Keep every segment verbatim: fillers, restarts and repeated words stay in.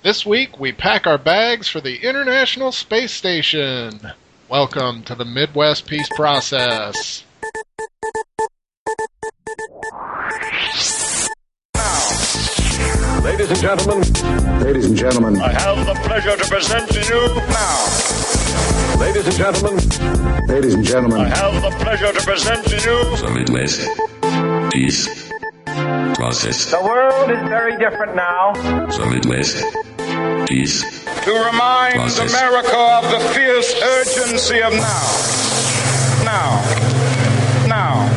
This week, we pack our bags for the International Space Station. Welcome to the Midwest Peace Process. Ladies and gentlemen, ladies and gentlemen, I have the pleasure to present to you now. Ladies and gentlemen, ladies and gentlemen, I have the pleasure to present to you the Midwest Peace Process. The world is very different now. The Midwest Peace to remind Process. America of the fierce urgency of now. Now. Now.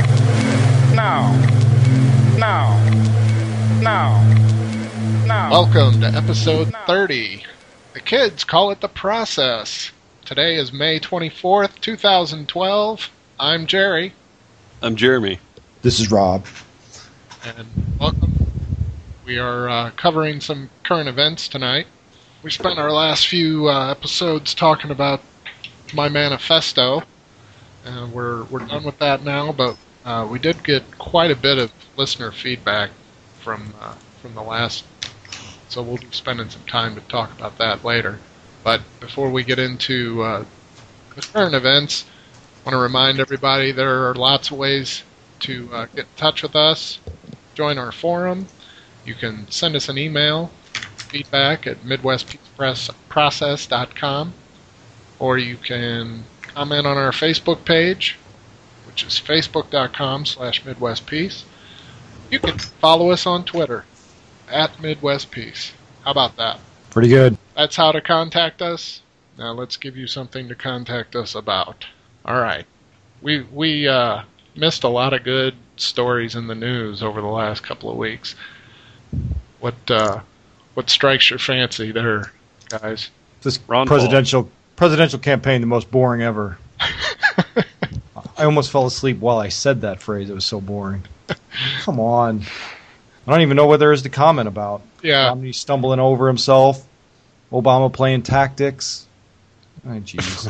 Now. Now. Now. Now. Welcome to episode thirty. The kids call it The Process. Today is May twenty-fourth, twenty twelve. I'm Jerry. I'm Jeremy. This is Rob. And welcome. We are uh, covering some current events tonight. We spent our last few uh, episodes talking about my manifesto. Uh, we're we're done with that now, but uh, we did get quite a bit of listener feedback from uh, from the last. So we'll be spending some time to talk about that later. But before we get into uh, the current events, I want to remind everybody there are lots of ways to uh, get in touch with us. Join our forum. You can send us an email, feedback at midwest peace process dot com, or you can comment on our Facebook page, which is facebook dot com slash midwest peace. You can follow us on Twitter, at Midwest Peace. How about that? Pretty good. That's how to contact us. Now let's give you something to contact us about. All right. We we uh, missed a lot of good stories in the news over the last couple of weeks. What uh, what strikes your fancy there, guys? This Ron presidential Paul. presidential campaign, the most boring ever. I almost fell asleep while I said that phrase. It was so boring. Come on. I don't even know what there is to comment about. Yeah. Romney stumbling over himself. Obama playing tactics. Oh, jeez.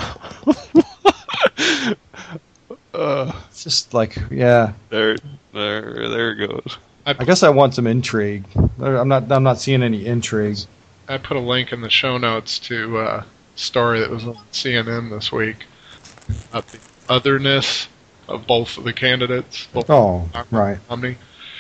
uh, it's just like, yeah. There, there, there it goes. I, I guess I want some intrigue. I'm not. I'm not seeing any intrigue. I put a link in the show notes to uh, a story that was on C N N this week about the otherness of both of the candidates. Both Oh, right. Romney.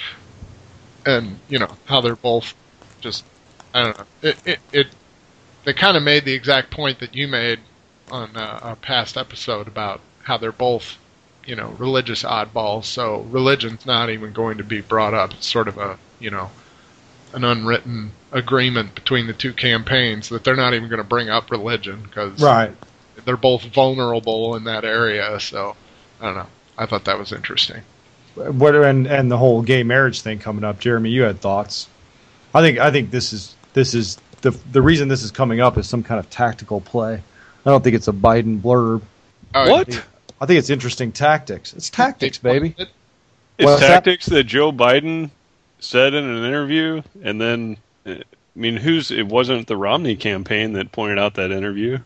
And, you know, how they're both just, I don't know. It, it, it They kind of made the exact point that you made on uh, a past episode about how they're both, you know, religious oddballs. So religion's not even going to be brought up. It's sort of a, you know, an unwritten agreement between the two campaigns that they're not even going to bring up religion because right. they're both vulnerable in that area. So, I don't know. I thought that was interesting. What and and the whole gay marriage thing coming up, Jeremy, you had thoughts. I think I think this is this is the the reason this is coming up is some kind of tactical play. I don't think it's a Biden blurb. Oh, What? I think, I think it's interesting tactics. It's tactics, baby. It- It's What's that? tactics that Joe Biden said in an interview, and then, I mean, who's? It wasn't the Romney campaign that pointed out that interview.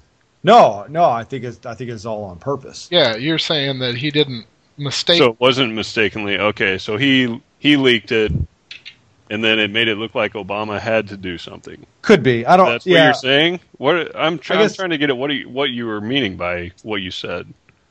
No, no, I think it's I think it's all on purpose. Yeah, you're saying that he didn't mistake. So it wasn't mistakenly. Okay, so he he leaked it, and then it made it look like Obama had to do something. Could be. I don't. That's yeah. what you're saying. What I'm, try, I guess- I'm trying to get at what you, what you were meaning by what you said.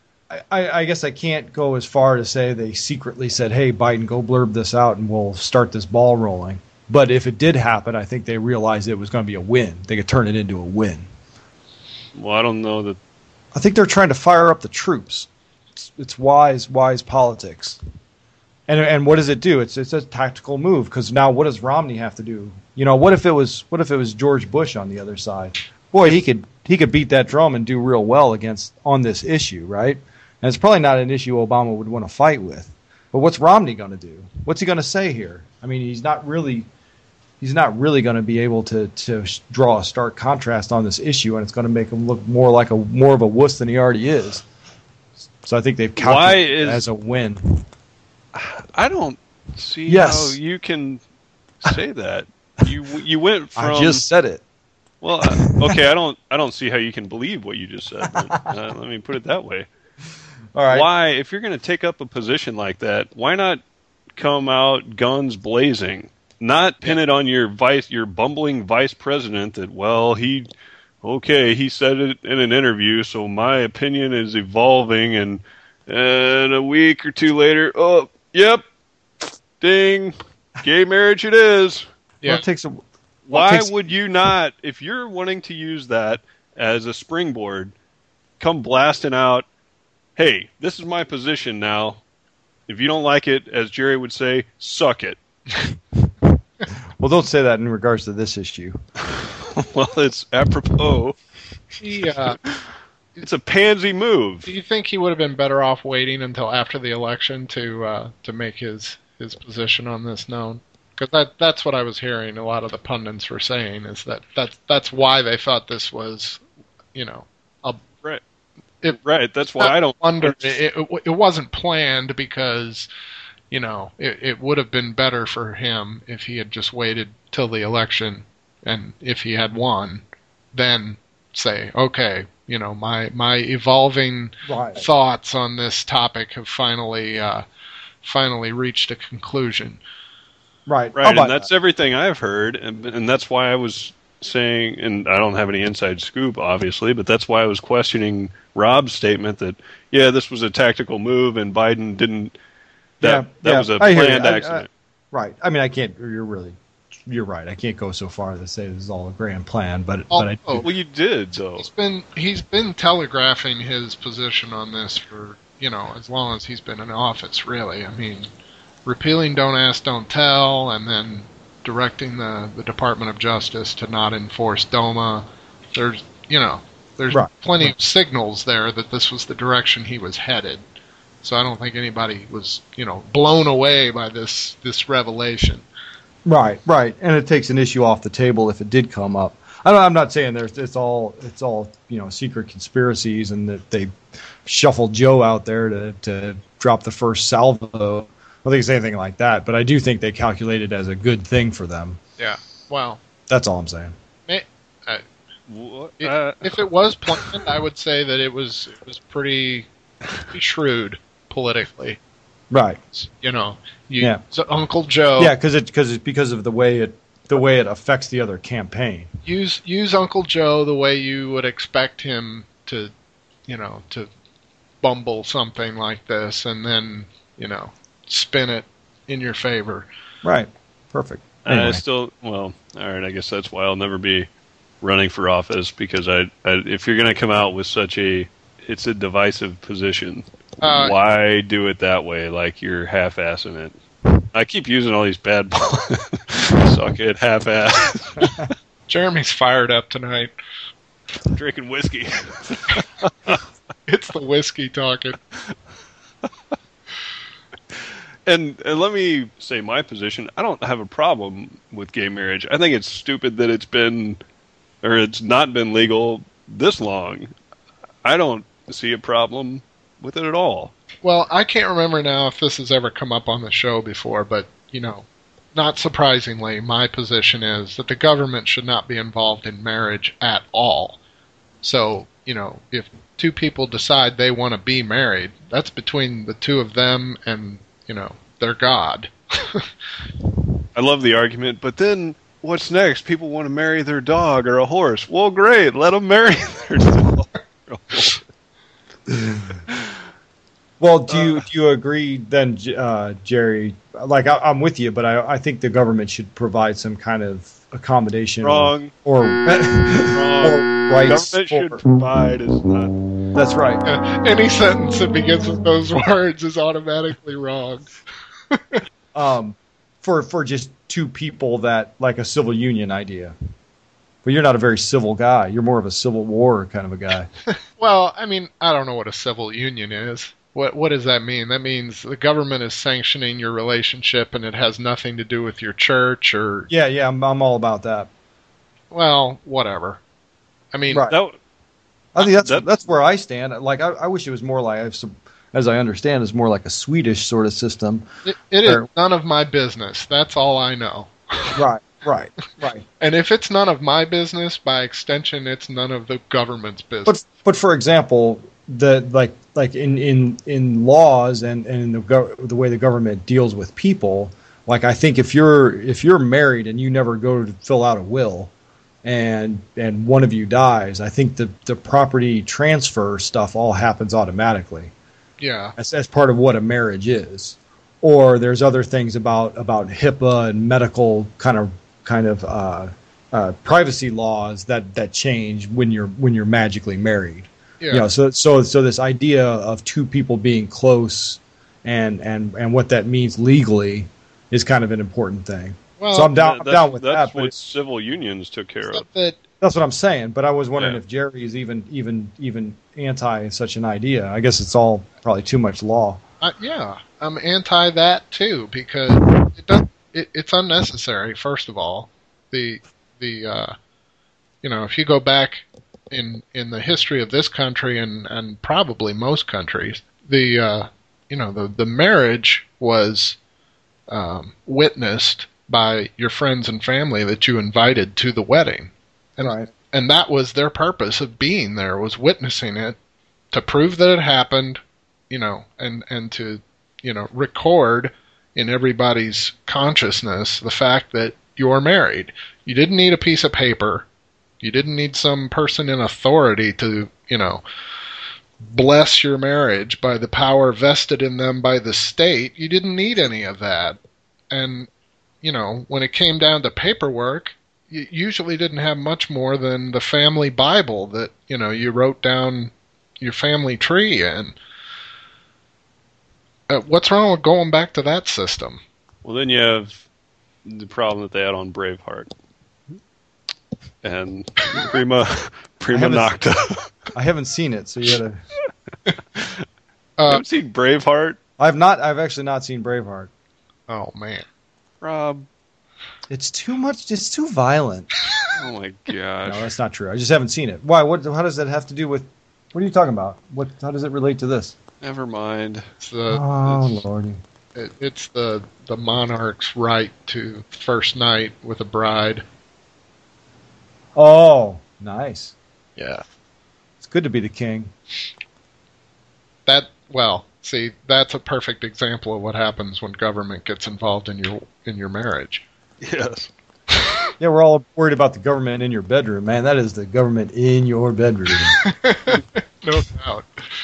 I, I guess I can't go as far to say they secretly said, "Hey, Biden, go blurb this out, and we'll start this ball rolling." But if it did happen, I think they realized it was going to be a win. They could turn it into a win. Well, I don't know that. I think they're trying to fire up the troops. It's, it's wise, wise politics. And and what does it do? It's it's a tactical move because now what does Romney have to do? You know, what if it was what if it was George Bush on the other side? Boy, he could he could beat that drum and do real well against on this issue, right? And it's probably not an issue Obama would want to fight with. But what's Romney going to do? What's he going to say here? I mean, he's not really he's not really going to be able to to draw a stark contrast on this issue, and it's going to make him look more like a more of a wuss than he already is. So I think they've calculated Why is- it as a win. I don't see Yes. how you can say that. You you went from. I just said it. Well, uh, okay, I don't I don't see how you can believe what you just said. Then. Uh, let me put it that way. All right. Why, if you're going to take up a position like that, why not come out guns blazing not pin it on your vice, your bumbling vice president that, well, he, okay, he said it in an interview, so my opinion is evolving, and, and a week or two later, oh, yep, ding, gay marriage it is. Yeah. Well, it takes a, well, Why takes, would you not, if you're wanting to use that as a springboard, come blasting out, hey, this is my position now. If you don't like it, as Jerry would say, suck it. well, don't say that in regards to this issue. Well, it's apropos. He, uh, It's a pansy move. do you think he would have been better off waiting until after the election to uh, to make his, his position on this known? Because that that's what I was hearing. A lot of the pundits were saying is that that's that's why they thought this was, you know, a Right. It, Right. That's why I don't wonder. It, it, it wasn't planned because, you know, it, it would have been better for him if he had just waited till the election, and if he had won, then say, okay, you know, my my evolving Right. thoughts on this topic have finally uh, finally reached a conclusion. Right. Right, How about and that's that? everything I've heard, and, and that's why I was saying, and I don't have any inside scoop, obviously, but that's why I was questioning Rob's statement that, yeah, this was a tactical move, and Biden didn't. That Yeah, that yeah, was a I hear you. planned I- I- accident. Right. I mean, I can't. You're really. You're right. I can't go so far to say this is all a grand plan, but but I. Oh, Well, you did, though. He's been he's been telegraphing his position on this for, you know, as long as he's been in office, really. I mean, repealing Don't Ask, Don't Tell, and then directing the, the Department of Justice to not enforce DOMA. There's, you know, there's Right. plenty of signals there that this was the direction he was headed. So I don't think anybody was, you know, blown away by this this revelation. Right, right, and it takes an issue off the table if it did come up. I don't, I'm not saying there's it's all it's all you know secret conspiracies and that they shuffled Joe out there to to drop the first salvo. I don't think it's anything like that, but I do think they calculated as a good thing for them. Yeah. Well, That's all I'm saying. may, uh, What? If, Uh, if it was planned, I would say that it was it was pretty, pretty shrewd politically. Right. You know, you, Yeah. so Uncle Joe. Yeah, because it because it's because of the way it the way it affects the other campaign. Use use Uncle Joe the way you would expect him to, you know, to bumble something like this, and then you know spin it in your favor. Right. Perfect. I Anyway. still, well, all right. I guess that's why I'll never be running for office, because I, I if you're going to come out with such a, it's a divisive position. Uh, Why do it that way? Like you're half-assing it. I keep using all these bad suck it, half-ass, Jeremy's fired up tonight. drinking whiskey. It's the whiskey talking. And, and let me say my position. I don't have a problem with gay marriage. I think it's stupid that it's been, or it's not been legal this long. I don't see a problem with it at all. Well, I can't remember now if this has ever come up on the show before, but, you know, not surprisingly, my position is that the government should not be involved in marriage at all. So, you know, if two people decide they want to be married, that's between the two of them and, you know, their God. I love the argument, but then what's next? People want to marry their dog or a horse. Well, great, let them marry their dog. Well, do you do you agree then, J- uh, Jerry? Like I, I'm with you, but I, I think the government should provide some kind of accommodation Wrong. or or, Wrong. or rights. Government for- should provide is not. That's right. Uh, any sentence that begins with those words is automatically wrong. Um, for for just two people that like a civil union idea. But you're not a very civil guy. You're more of a Civil War kind of a guy. Well, I mean, I don't know what a civil union is. What what does that mean? That means the government is sanctioning your relationship and it has nothing to do with your church or, Yeah, yeah, I'm I'm all about that. well, whatever. I mean, Right. That, I think that's That- that's where I stand. Like I, I wish it was more like, I've some- as I understand, it's more like a Swedish sort of system. it, it is Or- none of my business. That's all I know. Right, right, right. And if it's none of my business, by extension, it's none of the government's business. But but for example, the like like in in, in laws and, and in the gov- the way the government deals with people, Like I think if you're if you're married and you never go to fill out a will, and and one of you dies, I think the the property transfer stuff all happens automatically. Yeah, As as part of what a marriage is. Or there's other things about about HIPAA and medical kind of kind of uh, uh, privacy laws that, that change when you're when you're magically married. yeah. You know, so so so this idea of two people being close and and and what that means legally is kind of an important thing. Well, so I'm down I'm that's, down with that's that. But what it- civil unions took care of. Except that that's what I'm saying. But I was wondering Yeah. if Jerry is even even even anti such an idea. I guess it's all probably too much law. Uh, yeah, I'm anti that too because it does. It, it's unnecessary. First of all, the the uh, you know if you go back in in the history of this country and, and probably most countries, the uh, you know the the marriage was um, witnessed by your friends and family that you invited to the wedding, and Right. and that was their purpose of being there, was witnessing it to prove that it happened. You know, and, and to, you know, record in everybody's consciousness the fact that you're married. You didn't need a piece of paper. You didn't need some person in authority to, you know, bless your marriage by the power vested in them by the state. You didn't need any of that. And, you know, when it came down to paperwork, you usually didn't have much more than the family Bible that, you know, you wrote down your family tree in. Uh, what's wrong with going back to that system? Well, then you have the problem that they had on Braveheart and Prima Prima haven't- Nocta. I haven't seen it, so you gotta. you Uh, haven't seen Braveheart, I've not. I've actually not seen Braveheart. oh man, Rob? It's too much. It's too violent. Oh my No, gosh! that's not true. I just haven't seen it. Why? What? How does that have to do with? What are you talking about? What? How does it relate to this? Never mind. it's the Oh it's, lordy! it, it's the the monarch's right to first night with a bride. Oh, nice. Yeah, It's good to be the king. that well, see, that's a perfect example of what happens when government gets involved in your in your marriage. Yes. Yeah, we're all worried about the government in your bedroom, man. That is the government in your bedroom. No doubt.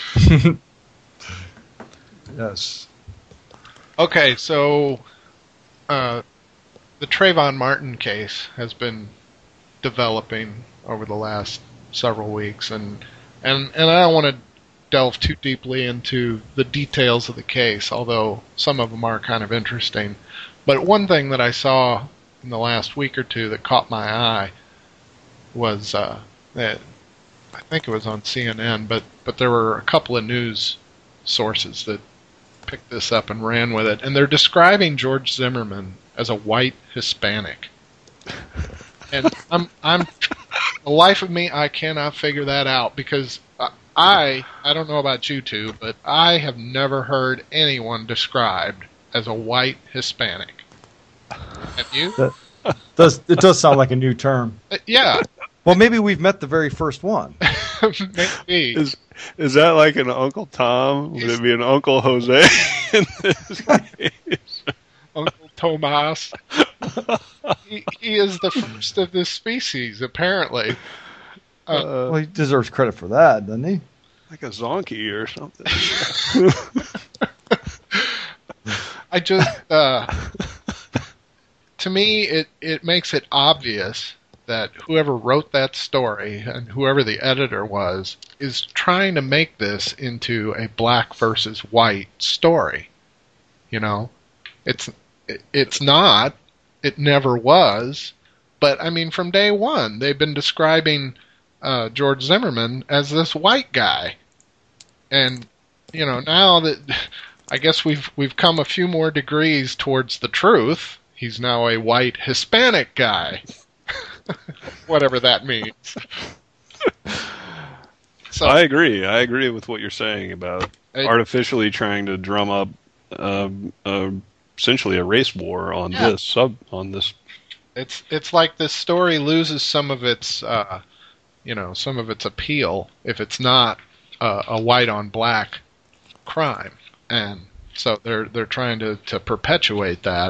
Yes. Okay, so uh, the Trayvon Martin case has been developing over the last several weeks, and and and I don't want to delve too deeply into the details of the case, although some of them are kind of interesting. But one thing that I saw in the last week or two that caught my eye was uh, that I think it was on C N N, but but there were a couple of news sources that picked this up and ran with it, and they're describing George Zimmerman as a white Hispanic. And I'm I'm the life of me, I cannot figure that out because I I don't know about you two, but I have never heard anyone described as a white Hispanic. Have you? That does it does sound like a new term? Uh, yeah, Well, maybe we've met the very first one. maybe. Is is that like an Uncle Tom? Would it be an Uncle Jose in this case? Uncle Tomas. he, he is the first of this species, apparently. Uh, Well, he deserves credit for that, doesn't he? Like a zonkey or something. I just, uh, to me, it, it makes it obvious that whoever wrote that story and whoever the editor was is trying to make this into a black versus white story. You know, it's it, it's not. It never was. But I mean, from day one, they've been describing uh, George Zimmerman as this white guy, and you know, now that I guess we've we've come a few more degrees towards the truth. He's now a white Hispanic guy. Whatever that means. So I agree. I agree with what you're saying about I- artificially trying to drum up um, uh, essentially a race war on Yeah. this sub on this. it's it's like this story loses some of its uh, you know some of its appeal if it's not uh, a white on black crime, and so they're they're trying to, to perpetuate that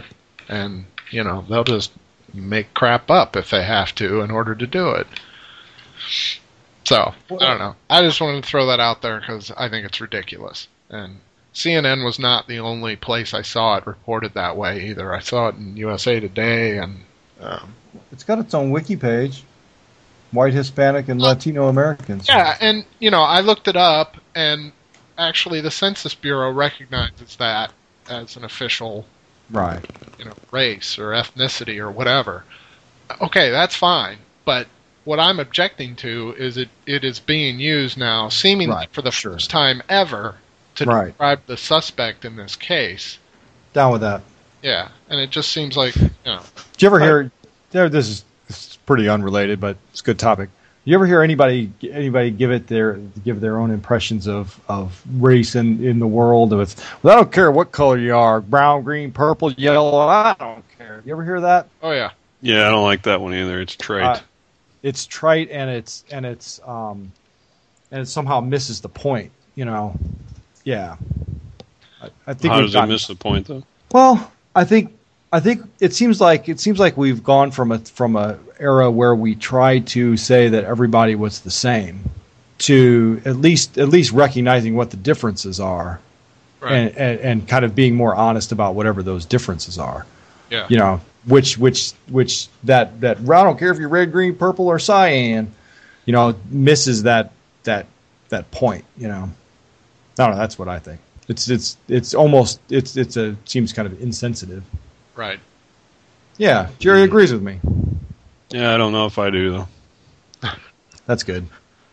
and you know they'll just make crap up if they have to in order to do it. So I don't know. I just wanted to throw that out there because I think it's ridiculous. And C N N was not the only place I saw it reported that way either. I saw it in U S A Today, and um, it's got its own wiki page. White, Hispanic, and Latino Americans. Yeah, and you know I looked it up, and actually the Census Bureau recognizes that as an official, right, you know, race or ethnicity or whatever. Okay, that's fine, but what I'm objecting to is it, it is being used now, seemingly right, for the sure. first time ever, to right. describe the suspect in this case. Down with that. Yeah, and it just seems like, you know. Did you ever hear? There, this is, this is pretty unrelated, but it's a good topic. You ever hear anybody anybody give it their give their own impressions of, of race in, in the world? With, well, I don't care what color you are, brown, green, purple, yellow. I don't care. You ever hear that? Oh yeah. Yeah, I don't like that one either. It's trite. Uh, it's trite, and it's and it's um, and it somehow misses the point. You know. Yeah. I, I think. How we've does gotten, it miss the point though? Well, I think. I think it seems like it seems like we've gone from a from a era where we tried to say that everybody was the same to at least at least recognizing what the differences are, right. and, and and kind of being more honest about whatever those differences are. Yeah. You know, which which which that that I don't care if you're red, green, purple, or cyan, you know, misses that that that point. You know, I don't know. That's what I think. It's it's it's almost it's it's a seems kind of insensitive. Right. Yeah, Jerry agrees with me. Yeah, I don't know if I do though. That's good.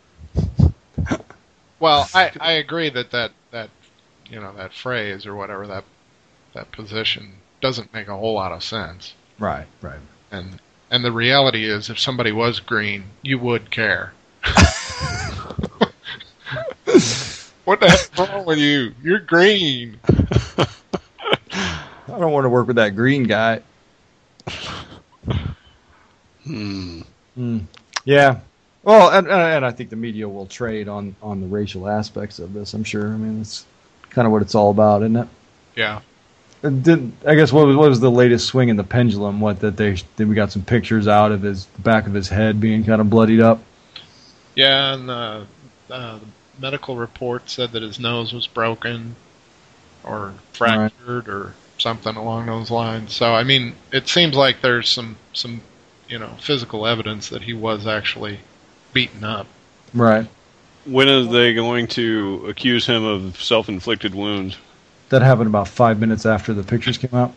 Well, I, I agree that, that that you know that phrase or whatever that that position doesn't make a whole lot of sense. Right, right. And and the reality is, if somebody was green, you would care. What the heck's wrong with you? You're green. I don't want to work with that green guy. Hmm. Mm. Yeah. Well, and, and I think the media will trade on, on the racial aspects of this, I'm sure. I mean, that's kind of what it's all about, isn't it? Yeah. It did, I guess what was, what was the latest swing in the pendulum? What that they that we got some pictures out of his the back of his head being kind of bloodied up. Yeah, and uh, uh, the medical report said that his nose was broken or fractured right. or something along those lines. So, I mean, it seems like there's some, some, you know, physical evidence that he was actually beaten up. Right. When are they going to accuse him of self-inflicted wounds? That happened about five minutes after the pictures came out.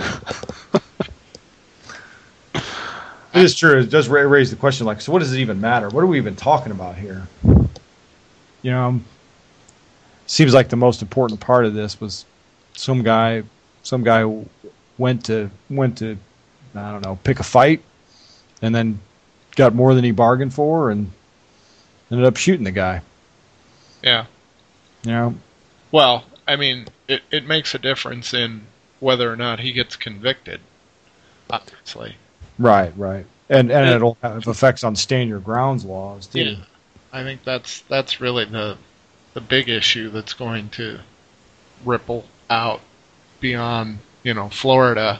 It is true. It does raise the question, like, so what does it even matter? What are we even talking about here? You know, seems like the most important part of this was some guy... Some guy went to went to I don't know pick a fight, and then got more than he bargained for, and ended up shooting the guy. Yeah. You know. Well, I mean, it it makes a difference in whether or not he gets convicted. Obviously. Right, right, and and it, it'll have effects on stand your grounds laws too. Yeah. I think that's that's really the the big issue that's going to ripple out beyond, you know, Florida,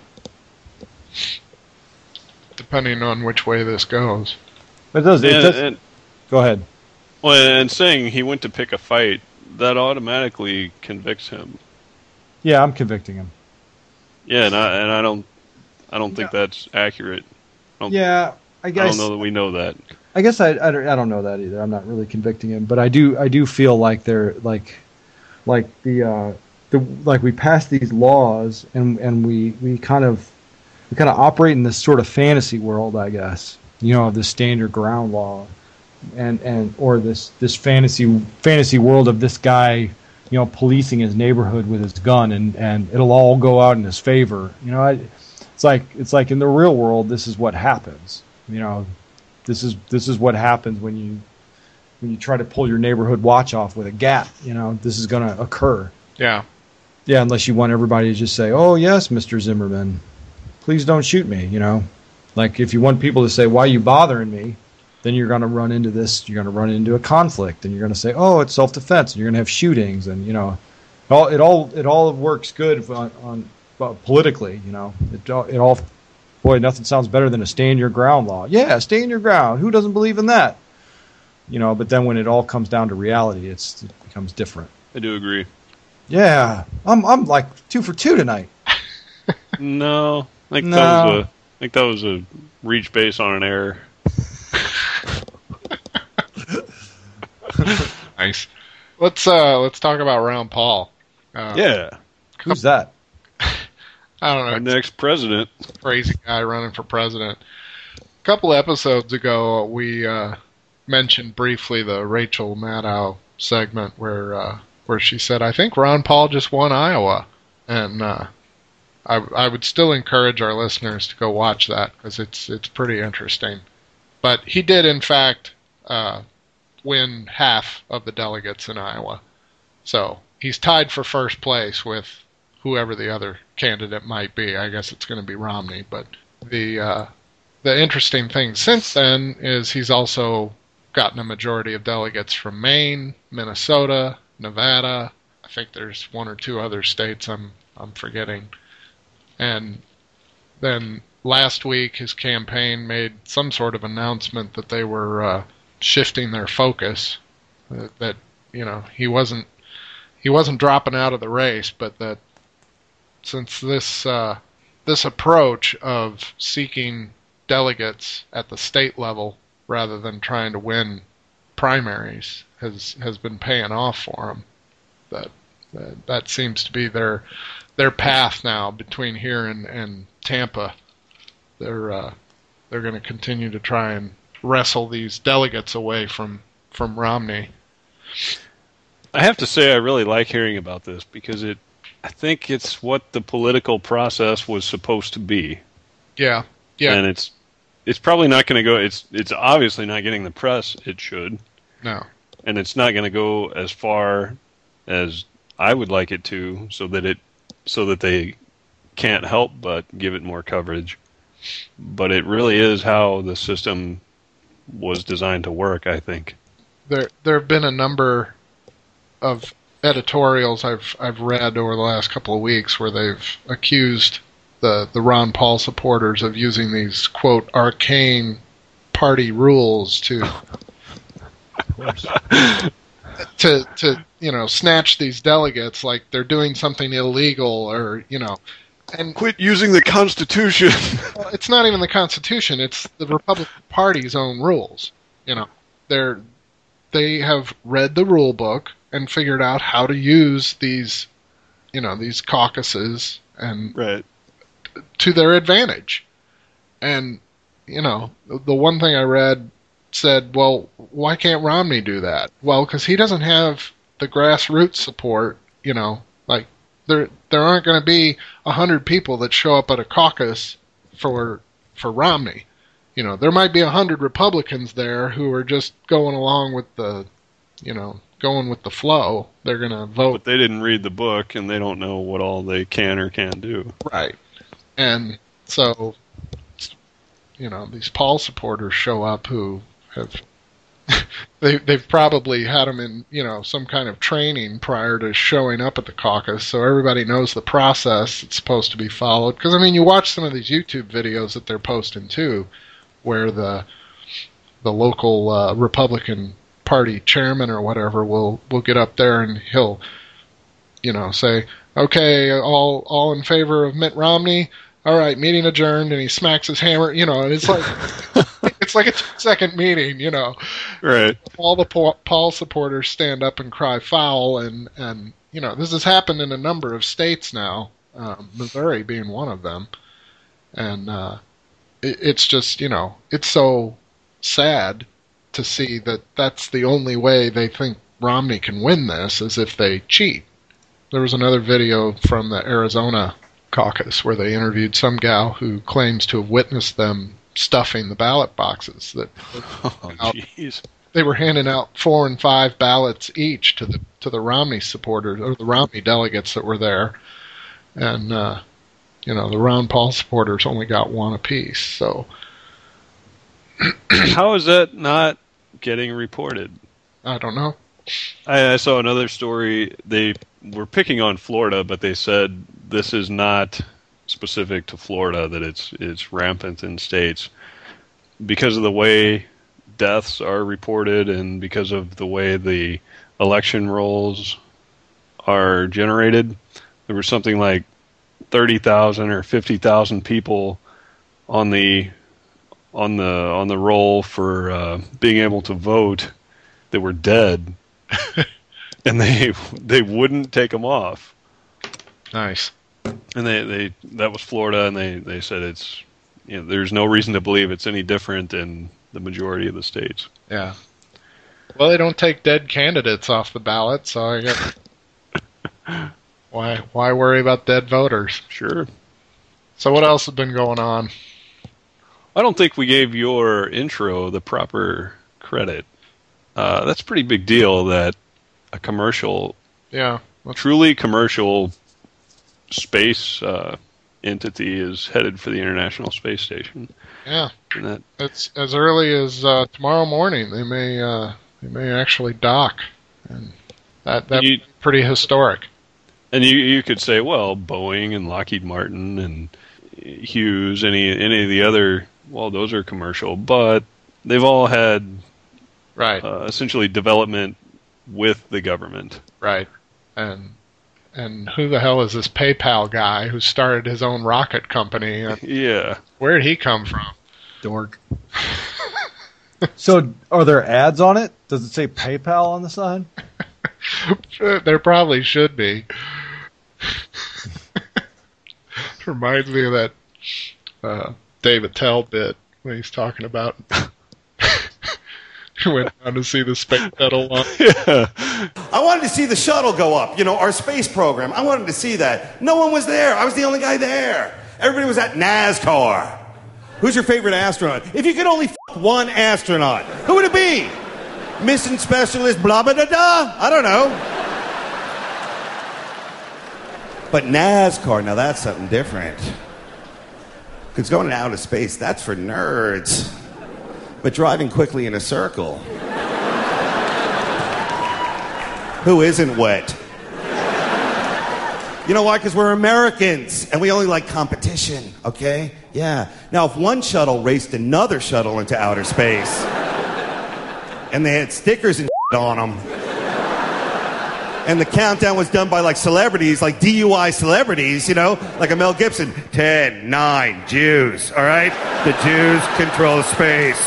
depending on which way this goes. It does. It and, does. And, go ahead. Well, and saying he went to pick a fight, that automatically convicts him. Yeah, I'm convicting him. Yeah, and I and I don't, I don't think yeah. that's accurate. I yeah, I guess. I don't know that we know that. I guess I, I, don't, I don't know that either. I'm not really convicting him, but I do I do feel like they're like, like the. Uh, The, like we pass these laws and and we, we kind of we kind of operate in this sort of fantasy world, I guess, you know, of the stand your ground law, and and or this this fantasy fantasy world of this guy, you know, policing his neighborhood with his gun, and, and it'll all go out in his favor. You know, I, it's like it's like in the real world, this is what happens. You know, this is this is what happens when you when you try to pull your neighborhood watch off with a gat. You know, this is going to occur. Yeah. Yeah, unless you want everybody to just say, "Oh yes, Mister Zimmerman, please don't shoot me." You know, like if you want people to say, "Why are you bothering me?" then you're going to run into this. You're going to run into a conflict, and you're going to say, "Oh, it's self-defense," and you're going to have shootings, and you know, it all it all it all works good on, on uh, politically, you know, it, all- it all, boy, nothing sounds better than a stand your ground law. Yeah, stand your ground. Who doesn't believe in that? You know, but then when it all comes down to reality, it's, it becomes different. I do agree. Yeah, I'm I'm like two for two tonight. No, I think No. that was a, I think that was a reach base on an error. Nice. Let's uh let's talk about Ron Paul. Uh, Yeah, Who's that? I don't know. our next president. Crazy guy running for president. A couple episodes ago, we uh, mentioned briefly the Rachel Maddow segment where uh, where she said, "I think Ron Paul just won Iowa," and uh, I, I would still encourage our listeners to go watch that because it's it's pretty interesting. But he did, in fact, uh, win half of the delegates in Iowa, so he's tied for first place with whoever the other candidate might be. I guess it's going to be Romney, but the uh, the interesting thing since then is he's also gotten a majority of delegates from Maine, Minnesota, Nevada. I think there's one or two other states I'm I'm forgetting. And then last week his campaign made some sort of announcement that they were uh, shifting their focus. That, that you know he wasn't he wasn't dropping out of the race, but that since this uh, this approach of seeking delegates at the state level rather than trying to win primaries has has been paying off for them, that that, that seems to be their their path now between here and, and Tampa. They're uh, they're going to continue to try and wrestle these delegates away from from Romney. I have to say I really like hearing about this because it I think it's what the political process was supposed to be. Yeah, yeah, And it's it's probably not going to go it's it's obviously not getting the press it should, no, and it's not going to go as far as I would like it to so that it so that they can't help but give it more coverage. But it really is how the system was designed to work, I think. there there have been a number of editorials I've I've read over the last couple of weeks where they've accused the the Ron Paul supporters of using these quote arcane party rules to to to you know snatch these delegates like they're doing something illegal or you know and Quit using the Constitution. well, it's not even the Constitution, it's the Republican Party's own rules. You know, they're they have read the rule book and figured out how to use these, you know, these caucuses and Right. to their advantage. And, you know, the one thing I read said, well, why can't Romney do that? Well, because he doesn't have the grassroots support, you know, like there there aren't going to be a hundred people that show up at a caucus for for Romney. You know, there might be a hundred Republicans there who are just going along with the, you know, going with the flow. They're going to vote. But they didn't read the book, and they don't know what all they can or can't do. Right. And so, you know, these Paul supporters show up who have, they, they've probably had them in, you know, some kind of training prior to showing up at the caucus, so everybody knows the process that's supposed to be followed. Because, I mean, you watch some of these YouTube videos that they're posting, too, where the the local uh, Republican Party chairman or whatever will, will get up there and he'll, you know, say, okay, all all in favor of Mitt Romney. All right, meeting adjourned, and he smacks his hammer. You know, and it's like it's like a two-second meeting. You know, Right. all the Paul, Paul supporters stand up and cry foul, and and you know this has happened in a number of states now, um, Missouri being one of them, and uh, it, it's just you know it's so sad to see that that's the only way they think Romney can win this is if they cheat. There was another video from the Arizona caucus where they interviewed some gal who claims to have witnessed them stuffing the ballot boxes. That Oh, jeez. they were handing out four and five ballots each to the to the Romney supporters or the Romney delegates that were there, and uh, you know the Ron Paul supporters only got one apiece. So How is that not getting reported? I don't know. I, I saw another story. They were picking on Florida, but they said this is not specific to Florida, that it's it's rampant in states because of the way deaths are reported and because of the way the election rolls are generated. There was something like thirty thousand or fifty thousand people on the on the on the roll for uh, being able to vote that were dead, and they they wouldn't take them off. Nice. And they, they that was Florida, and they, they said it's, you know, there's no reason to believe it's any different in the majority of the states. Yeah. Well, they don't take dead candidates off the ballot, so I guess why why worry about dead voters? Sure. So what else has been going on? I don't think we gave your intro the proper credit. Uh, that's a pretty big deal that a commercial, Yeah. truly commercial space uh, entity is headed for the International Space Station. Yeah. And that, It's as early as uh, tomorrow morning. They may uh, they may actually dock, and that that's You- pretty historic. and you you could say, well, Boeing and Lockheed Martin and Hughes, any any of the other, well, those are commercial, but they've all had Right. uh, essentially development with the government. Right. And and who the hell is this PayPal guy who started his own rocket company? And Yeah. where did he come from? Dork. So, are there ads on it? Does it say PayPal on the side? There probably should be. Reminds me of that uh, David Tell bit when he's talking about he went down to see the space shuttle launch. Yeah. I wanted to see the shuttle go up, you know, our space program. I wanted to see that. No one was there. I was the only guy there. Everybody was at NASCAR. Who's your favorite astronaut? If you could only f*** one astronaut, who would it be? Mission specialist blah blah da da? I don't know. But NASCAR, now that's something different. Because going to outer space, that's for nerds. But driving quickly in a circle. Who isn't wet? You know why? Because we're Americans and we only like competition, okay? Yeah. Now, if one shuttle raced another shuttle into outer space and they had stickers and on them, and the countdown was done by like celebrities, like D U I celebrities, you know, like a Mel Gibson, ten, nine, Jews, all right? The Jews control space.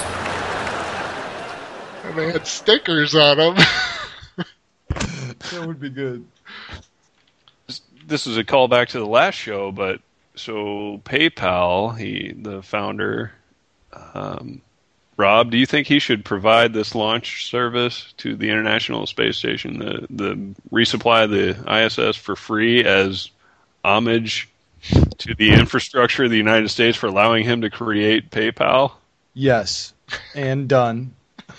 And they had stickers on them. That would be good. This is a callback to the last show, but so PayPal, he the founder, um, Rob, do you think he should provide this launch service to the International Space Station, the the resupply the I S S for free as homage to the infrastructure of the United States for allowing him to create PayPal? Yes, and done.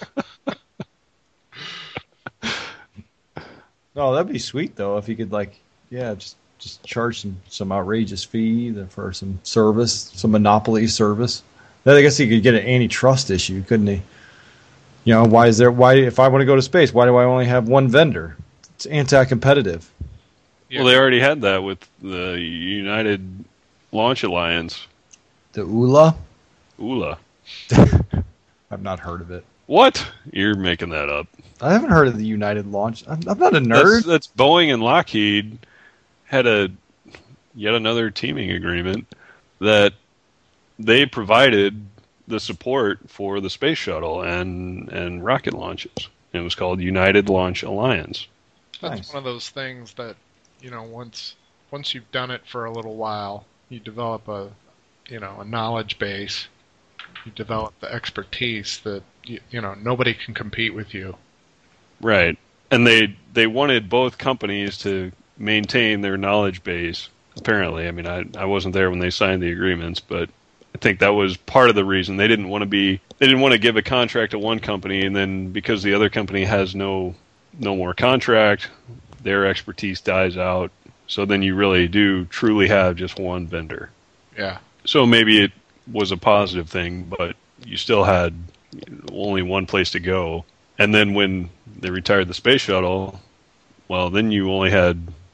Oh, that'd be sweet though if he could, like, yeah, just just charge some, some outrageous fee for some service, some monopoly service. Then I guess he could get an antitrust issue, couldn't he? You know, why is there? Why if I want to go to space, why do I only have one vendor? It's anti-competitive. Yeah. Well, they already had that with the United Launch Alliance, The U L A? U L A. I've not heard of it. What? You're making that up. I haven't heard of the United Launch. I'm, I'm not a nerd. That's, that's Boeing and Lockheed had a yet another teaming agreement that they provided the support for the space shuttle and, and rocket launches. It was called United Launch Alliance. That's Nice. one of those things that, you know, once once you've done it for a little while, you develop a, you know, a knowledge base. You develop the expertise that you, you know nobody can compete with you. Right. And they they wanted both companies to maintain their knowledge base, apparently. I mean, I, I wasn't there when they signed the agreements, but I think that was part of the reason. They didn't want to be they didn't want to give a contract to one company and then because the other company has no no more contract, their expertise dies out. So then you really do truly have just one vendor. Yeah. So maybe it was a positive thing, but you still had only one place to go. And then when they retired the space shuttle, well, then you only had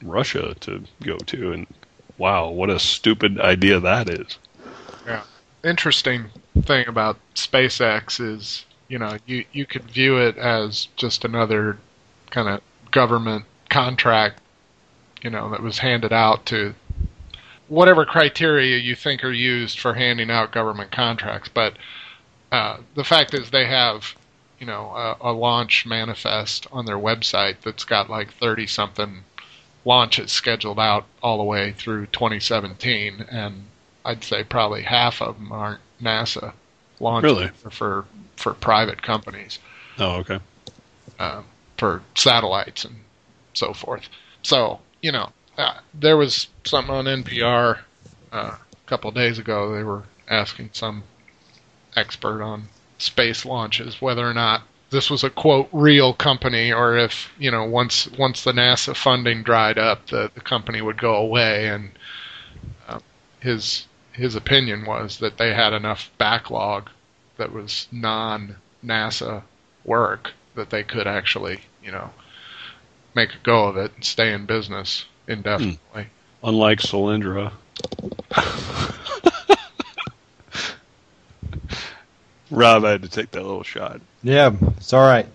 Russia to go to, and wow, what a stupid idea that is. Yeah. Interesting thing about SpaceX is, you know, you, you could view it as just another kind of government contract, you know, that was handed out to whatever criteria you think are used for handing out government contracts. But uh, the fact is they have, you know, a, a launch manifest on their website that's got like thirty-something launches scheduled out all the way through twenty seventeen, and I'd say probably half of them aren't NASA launches. Really? for for private companies. Oh, okay. Uh, for satellites and so forth. So, you know, uh, there was something on N P R uh, a couple of days ago. They were asking some expert on space launches whether or not this was a, quote, real company, or if, you know, once once the NASA funding dried up, the, the company would go away. And uh, his his opinion was that they had enough backlog that was non-NASA work that they could actually, you know, make a go of it and stay in business indefinitely. Hmm. Unlike Solyndra. Rob, I had to take that little shot. Yeah, it's all right.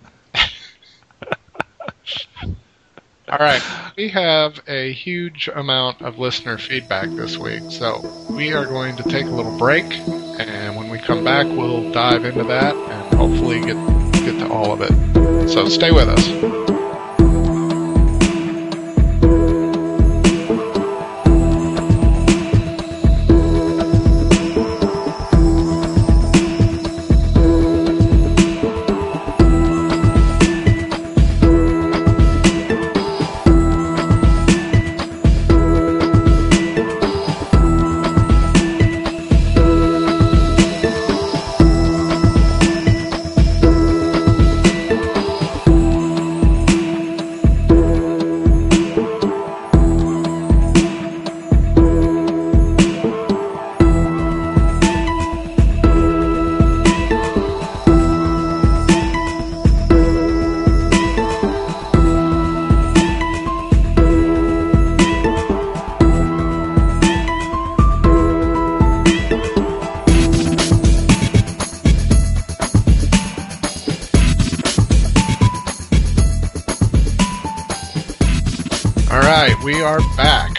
All right, we have a huge amount of listener feedback this week, so we are going to take a little break, and when we come back, we'll dive into that and hopefully get get to all of it. So stay with us. We are back.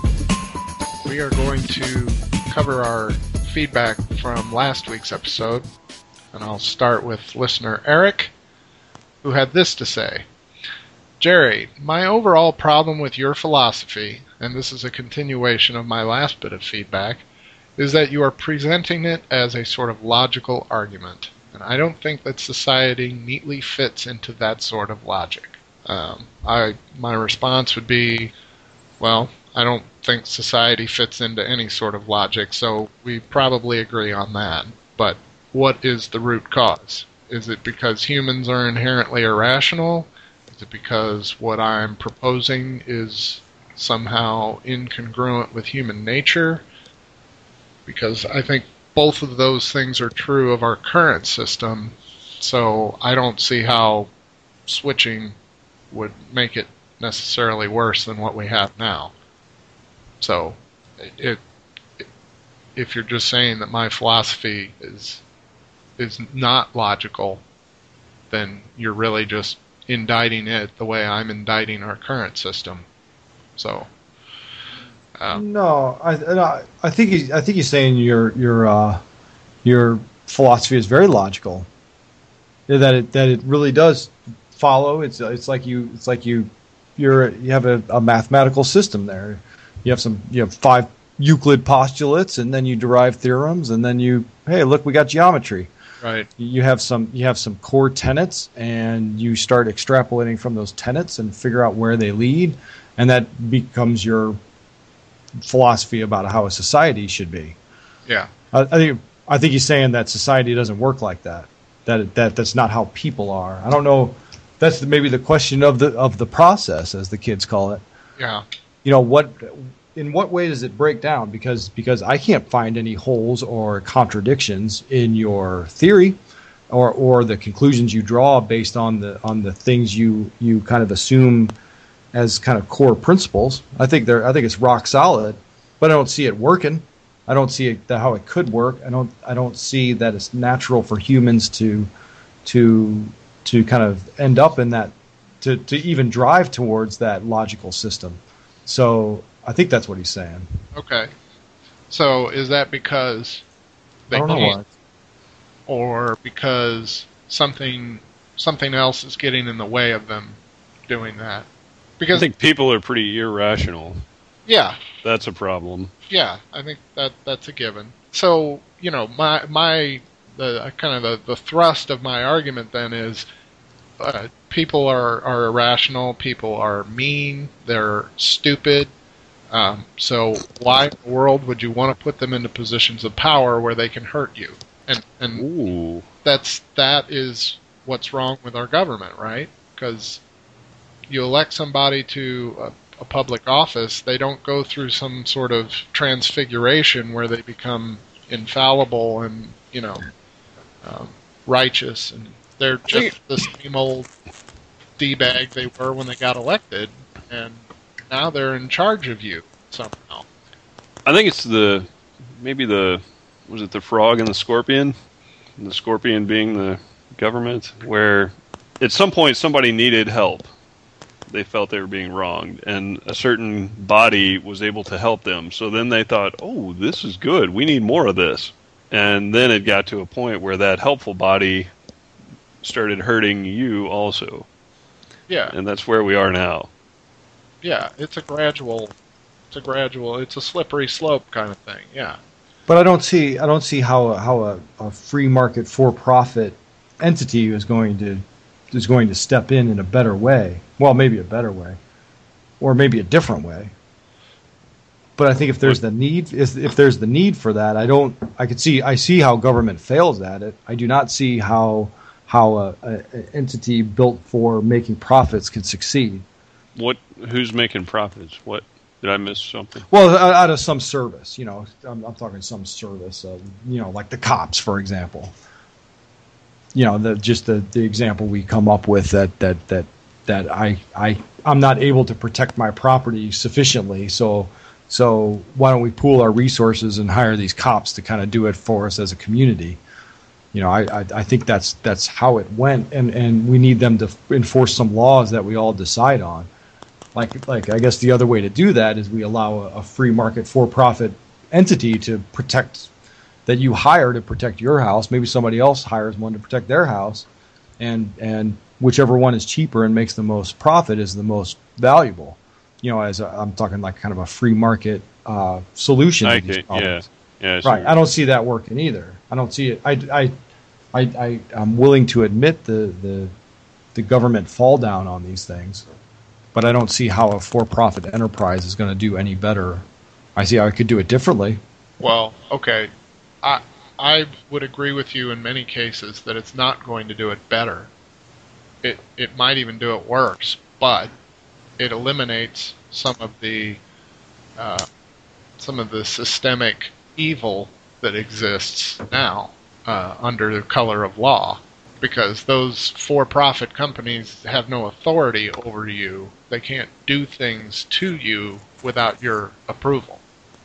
We are going to cover our feedback from last week's episode, and I'll start with listener Eric, who had this to say. Jerry, my overall problem with your philosophy, and this is a continuation of my last bit of feedback, is that you are presenting it as a sort of logical argument, and I don't think that society neatly fits into that sort of logic. Um, I my response would be, well, I don't think society fits into any sort of logic, so we probably agree on that. But what is the root cause? Is it because humans are inherently irrational? Is it because what I'm proposing is somehow incongruent with human nature? Because I think both of those things are true of our current system, so I don't see how switching would make it necessarily worse than what we have now. So, it, it, if you're just saying that my philosophy is is not logical, then you're really just indicting it the way I'm indicting our current system. So, um, no, I, no, I think he's, I think he's saying your your uh, your philosophy is very logical. That it that it really does follow. It's it's like you it's like you. You're you have a, a mathematical system there. You have some you have five Euclid postulates, and then you derive theorems, and then you hey look we got geometry. Right. You have some you have some core tenets, and you start extrapolating from those tenets and figure out where they lead, and that becomes your philosophy about how a society should be. Yeah. I, I think I think he's saying that society doesn't work like that. That that that's not how people are. I don't know. That's maybe the question of the of the process, as the kids call it. Yeah. You know what? In what way does it break down? Because because I can't find any holes or contradictions in your theory, or or the conclusions you draw based on the on the things you you kind of assume as kind of core principles. I think they're I think it's rock solid, but I don't see it working. I don't see it, how it could work. I don't I don't see that it's natural for humans to to to kind of end up in that, to, to even drive towards that logical system. So I think that's what he's saying. Okay. So is that because they I don't know can't, why. or because something something else is getting in the way of them doing that? Because I think people are pretty irrational. yeah, That's a problem. yeah, I think that that's a given. So you know, my my the kind of the, the thrust of my argument then is uh, people are, are irrational, people are mean, they're stupid. Um, so why in the world would you want to put them into positions of power where they can hurt you? And and Ooh. that's that is what's wrong with our government, right? Because you elect somebody to a, a public office, they don't go through some sort of transfiguration where they become infallible and, you know, um, righteous, and they're just the same old D-bag they were when they got elected, and now they're in charge of you somehow. I think it's the, maybe the, was it the frog and the scorpion? The scorpion being the government, where at some point somebody needed help. They felt they were being wronged, and a certain body was able to help them. So then they thought, oh, this is good. We need more of this. And then it got to a point where that helpful body started hurting you also. Yeah, And that's where we are now. yeah, it's a gradual, it's a gradual, it's a slippery slope kind of thing. Yeah, But I don't see I don't see how a, how a, a free market for profit entity is going to is going to step in in a better way. Well, maybe a better way, or maybe a different way. But I think if there's the need, if, if there's the need for that, I don't. I could see. I see how government fails at it. I do not see how how a, a, a entity built for making profits could succeed. What? Who's making profits? What? Did I miss something? Well, out out of some service, you know, I'm, I'm talking some service, uh, you know, like the cops, for example. You know, the just the, the example we come up with that that that that I I I'm not able to protect my property sufficiently, so so why don't we pool our resources and hire these cops to kind of do it for us as a community? You know, I I, I think that's that's how it went, and, and we need them to enforce some laws that we all decide on. Like, like I guess the other way to do that is we allow a, a free market for-profit entity to protect, that you hire to protect your house. Maybe somebody else hires one to protect their house, and and whichever one is cheaper and makes the most profit is the most valuable. You know, as a, I'm talking like kind of a free market uh, solution to these Okay, problems. yeah, yeah. I see Right. what I don't see that working either. I don't see it. I, I, I, I, I'm willing to admit the, the, the government fall down on these things, but I don't see how a for-profit enterprise is going to do any better. I see how it could do it differently. well, okay, I I would agree with you in many cases that it's not going to do it better. It it might even do it worse, but it eliminates some of the uh, some of the systemic evil that exists now uh, under the color of law, because those for-profit companies have no authority over you. They can't do things to you without your approval,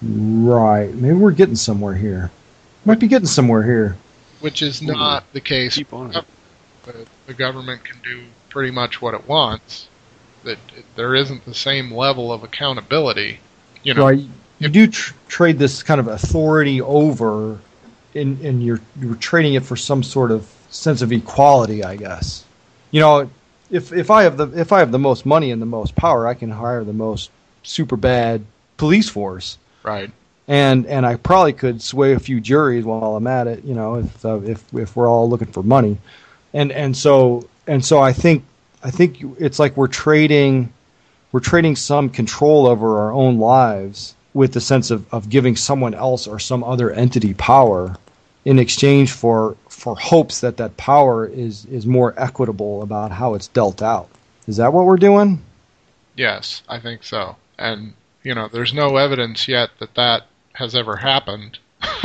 Right. Maybe we're getting somewhere here. Might be getting somewhere here. which is not the case. Keep on it. The, the government can do pretty much what it wants. That there isn't the same level of accountability. You know, Right. You do tr- trade this kind of authority over, in, and you're you're trading it for some sort of sense of equality, I guess. You know, if if I have the if I have the most money and the most power, I can hire the most super bad police force, right? and and I probably could sway a few juries while I'm at it. You know, if uh, if if we're all looking for money, and and so and so I think I think it's like we're trading we're trading some control over our own lives with the sense of, of giving someone else or some other entity power in exchange for for hopes that that power is is more equitable about how it's dealt out. Is that what we're doing? Yes, I think so. And you know, there's no evidence yet that that has ever happened.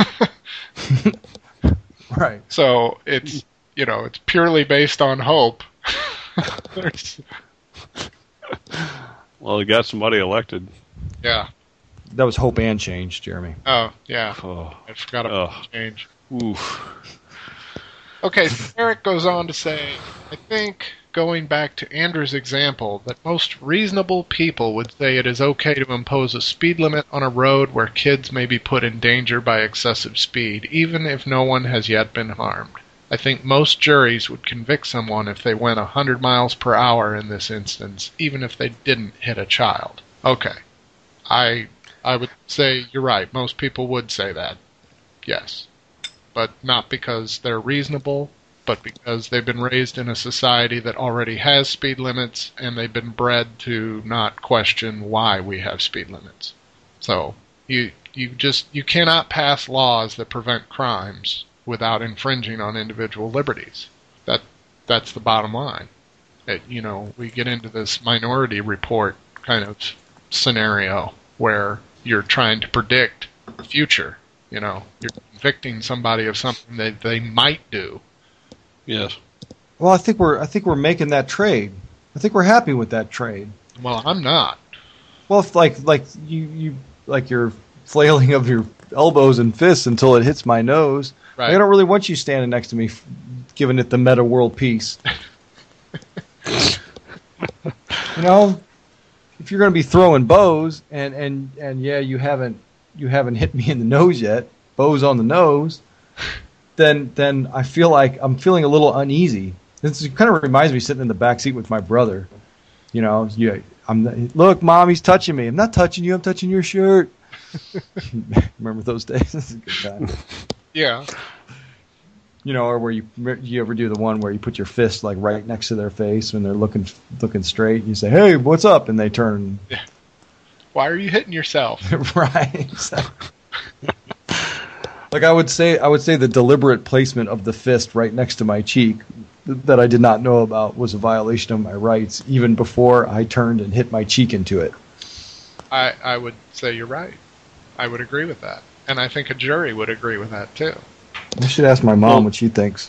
Right. So it's, you know, it's purely based on hope. There's, Well, he got somebody elected. Yeah. That was Hope and Change, Jeremy. Oh, yeah. Oh. I forgot about Oh. change. Oof. Okay, so Eric goes on to say, I think, going back to Andrew's example, that most reasonable people would say it is okay to impose a speed limit on a road where kids may be put in danger by excessive speed, even if no one has yet been harmed. I think most juries would convict someone if they went one hundred miles per hour in this instance, even if they didn't hit a child. Okay. I I would say you're right. Most people would say that. Yes. But not because they're reasonable, but because they've been raised in a society that already has speed limits, and they've been bred to not question why we have speed limits. So you you just you cannot pass laws that prevent crimes without infringing on individual liberties. That that's the bottom line. It, you know, we get into this Minority Report kind of scenario where you're trying to predict the future. You know, you're convicting somebody of something that they might do. Yes. Well, I think we're I think we're making that trade. I think we're happy with that trade. Well, I'm not. Well, if like like you, you like you're flailing of your elbows and fists until it hits my nose. Right. I don't really want you standing next to me, f- giving it the meta world peace. You know, if you're going to be throwing bows, and, and, and yeah, you haven't you haven't hit me in the nose yet, bows on the nose, then then I feel like I'm feeling a little uneasy. This kind of reminds me of sitting in the back seat with my brother. You know, yeah, I'm look, Mom, he's touching me. I'm not touching you. I'm touching your shirt. Remember those days? This is a good time. Yeah. You know, or where you you ever do the one where you put your fist like right next to their face when they're looking looking straight. You say, "Hey, what's up?" and they turn. Yeah. Why are you hitting yourself? Right. Like I would say, I would say the deliberate placement of the fist right next to my cheek th- that I did not know about was a violation of my rights, even before I turned and hit my cheek into it. I I would say you're right. I would agree with that, and I think a jury would agree with that too. I should ask my mom well, what she thinks.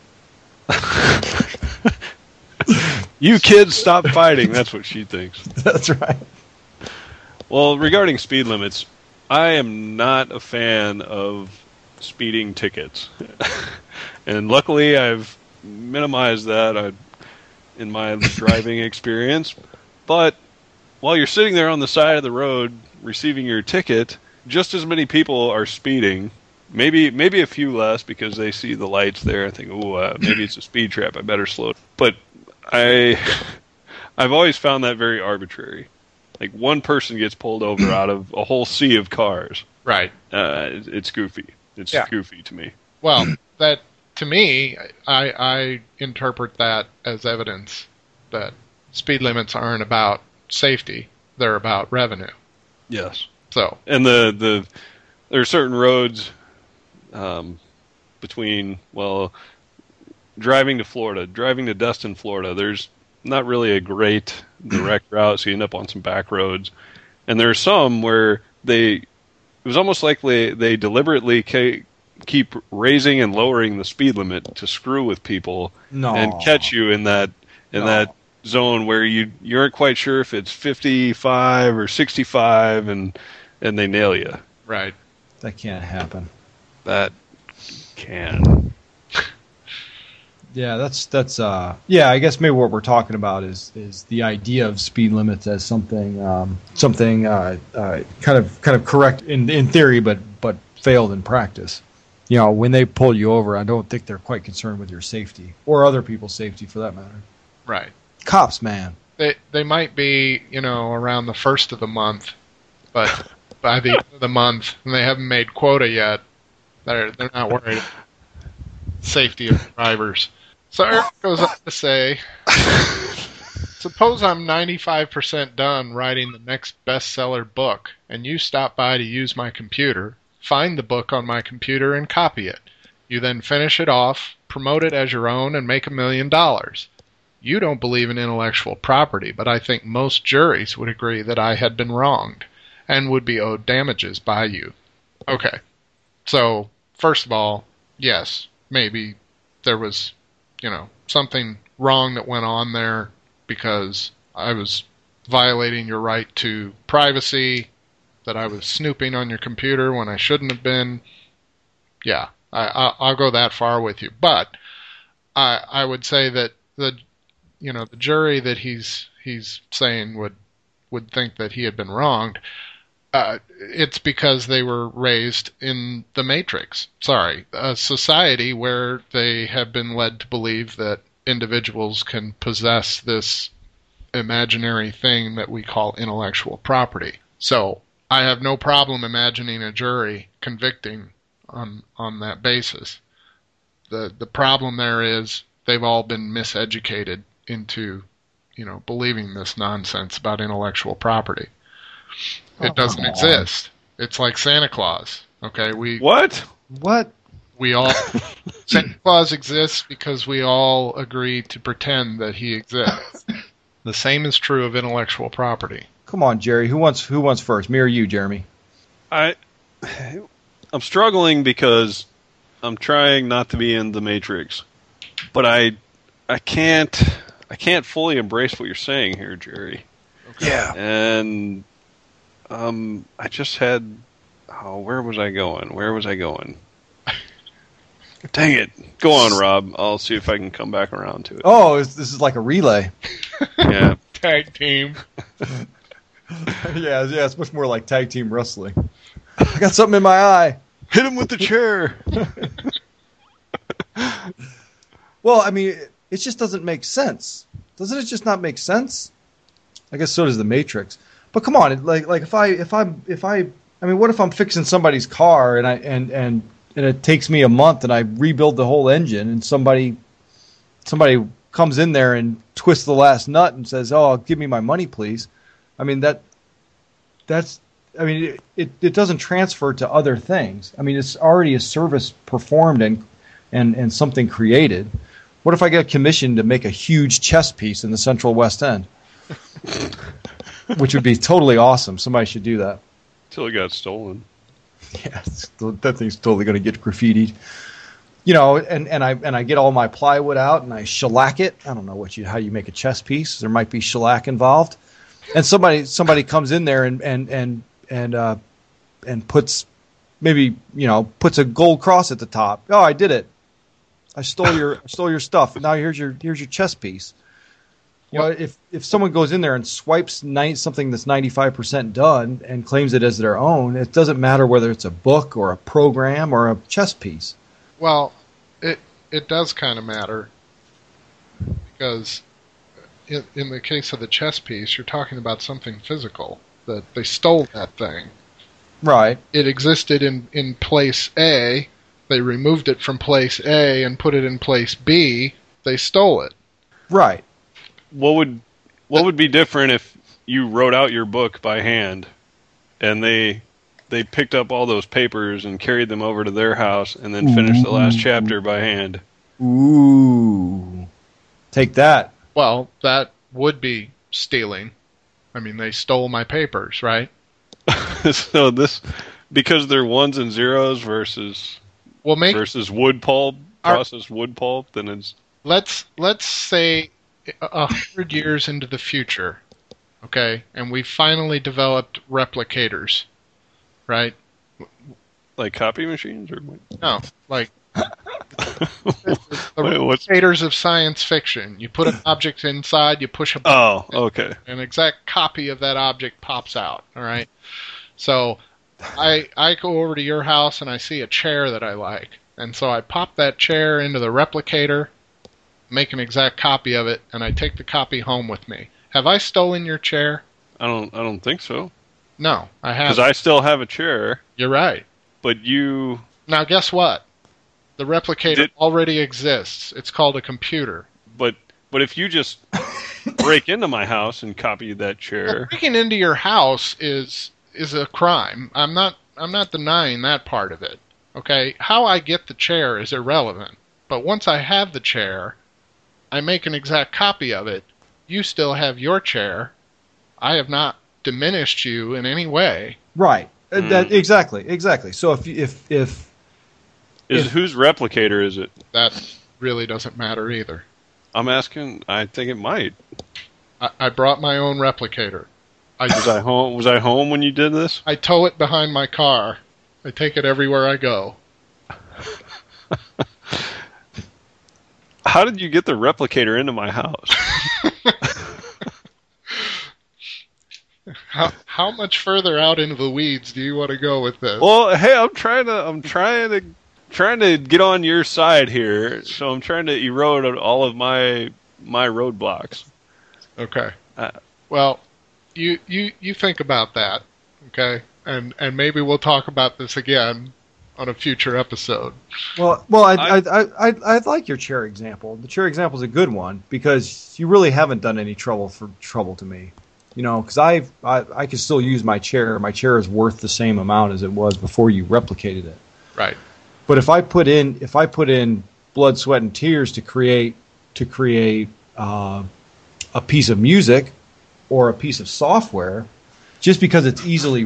You kids stop fighting. That's what she thinks. That's right. Well, regarding speed limits, I am not a fan of speeding tickets. And luckily, I've minimized that uh, in my driving experience. But while you're sitting there on the side of the road receiving your ticket, just as many people are speeding. Maybe maybe a few less because they see the lights there and think, oh, uh, maybe it's a speed trap. I better slow. But I, I've always found that very arbitrary. Like one person gets pulled over out of a whole sea of cars. Right. Uh, it's, it's goofy. It's yeah. goofy to me. Well, that to me, I, I interpret that as evidence that speed limits aren't about safety; they're about revenue. Yes. So. And the the there are certain roads. Um, between, well, driving to Florida, driving to Destin, Florida, there's not really a great direct route, so you end up on some back roads. And there are some where they, it was almost like they, they deliberately ca- keep raising and lowering the speed limit to screw with people no. and catch you in that in no. that zone where you, you aren't quite sure if it's fifty-five or sixty-five, and and they nail you. Right. That can't happen. That can. Yeah, that's that's uh yeah, I guess maybe what we're talking about is is the idea of speed limits as something um something uh, uh kind of kind of correct in in theory but but failed in practice. You know, when they pull you over, I don't think they're quite concerned with your safety or other people's safety for that matter. Right. Cops, man. They they might be, you know, around the first of the month, but by the end of the month and they haven't made quota yet. They're they're not worried about safety of drivers. So Eric goes on to say, suppose I'm ninety-five percent done writing the next bestseller book, and you stop by to use my computer, find the book on my computer and copy it. You then finish it off, promote it as your own, and make a million dollars. You don't believe in intellectual property, but I think most juries would agree that I had been wronged and would be owed damages by you. Okay. So, first of all, yes, maybe there was, you know, something wrong that went on there because I was violating your right to privacy, that I was snooping on your computer when I shouldn't have been. Yeah, I, I, I'll go that far with you. But I, I would say that the, you know, the jury that he's he's saying would would think that he had been wronged. Uh, it's because they were raised in the Matrix. Sorry, a society where they have been led to believe that individuals can possess this imaginary thing that we call intellectual property. So I have no problem imagining a jury convicting on on that basis. The the problem there is they've all been miseducated into, you know, believing this nonsense about intellectual property. It doesn't exist. It's like Santa Claus. Okay, we What? What? we all Santa Claus exists because we all agree to pretend that he exists. The same is true of intellectual property. Come on, Jerry. Who wants who wants first? Me or you, Jeremy? I, I'm struggling because I'm trying not to be in the Matrix, but I, I can't, I can't fully embrace what you're saying here, Jerry. Yeah. And, um, I just had, oh, where was I going? Where was I going? Dang it! Go on, Rob. I'll see if I can come back around to it. Oh, this is like a relay. Yeah. Tag team. yeah, yeah. It's much more like tag team wrestling. I got something in my eye. Hit him with the chair. Well, I mean, it, it just doesn't make sense. Doesn't it just not make sense? I guess so does the Matrix. But come on, it, like, like if I, if I'm, if I, I mean, what if I'm fixing somebody's car and I, and, and, and it takes me a month and I rebuild the whole engine and somebody, somebody comes in there and twists the last nut and says, "Oh, give me my money, please." I mean, that, that's, I mean, it, it, it doesn't transfer to other things. I mean, it's already a service performed and, and, and something created. What if I get commissioned to make a huge chess piece in the Central West End? Which would be totally awesome. Somebody should do that. Till it got stolen. Yeah, that thing's totally going to get graffitied. You know, and, and I and I get all my plywood out and I shellac it. I don't know what you how you make a chess piece. There might be shellac involved. And somebody somebody comes in there and and and and uh, and puts maybe you know puts a gold cross at the top. Oh, I did it. I stole your I stole your stuff. Now here's your here's your chess piece. You know, if if someone goes in there and swipes ni- something that's ninety-five percent done and claims it as their own, it doesn't matter whether it's a book or a program or a chess piece. Well, it it does kind of matter because in, in the case of the chess piece, you're talking about something physical, that they stole that thing. Right. It existed in, in place A. They removed it from place A and put it in place B. They stole it. Right. What would what would be different if you wrote out your book by hand, and they they picked up all those papers and carried them over to their house, and then finished the last chapter by hand? Ooh, take that. Well, that would be stealing. I mean, they stole my papers, right? So this, because they're ones and zeros versus well, make, versus wood pulp, our, processed wood pulp, then it's let's let's say a hundred years into the future, okay, and we finally developed replicators, right? like copy machines, or what? No, like the Wait, what's... replicators of science fiction. You put an object inside, you push a button, oh, okay, an exact copy of that object pops out. All right, so I I go over to your house and I see a chair that I like, and so I pop that chair into the replicator, make an exact copy of it, and I take the copy home with me. Have I stolen your chair? I don't I don't think so. No, I haven't. Because I still have a chair. You're right. But you... Now, guess what? The replicator Did... already exists. It's called a computer. But but if you just break into my house and copy that chair... Well, breaking into your house is is a crime. I'm not I'm not denying that part of it. Okay? How I get the chair is irrelevant. But once I have the chair, I make an exact copy of it. You still have your chair. I have not diminished you in any way. Right. Mm. That exactly, exactly. So if if if is if, whose replicator is it? That really doesn't matter either. I'm asking. I think it might. I, I brought my own replicator. I, Was I home? Was I home when you did this? I tow it behind my car. I take it everywhere I go. How did you get the replicator into my house? How how much further out into the weeds do you want to go with this? Well, hey, I'm trying to, I'm trying to, trying to get on your side here. So I'm trying to erode all of my my roadblocks. Okay. Uh, Well, you you you think about that, okay? And and maybe we'll talk about this again on a future episode. Well, well, I, I- I, I, I, I like your chair example. The chair example is a good one because you really haven't done any trouble for trouble to me. You know, because I, I, I can still use my chair. My chair is worth the same amount as it was before you replicated it. Right. But if I put in, if I put in blood, sweat, and tears to create, to create uh, a piece of music or a piece of software, just because it's easily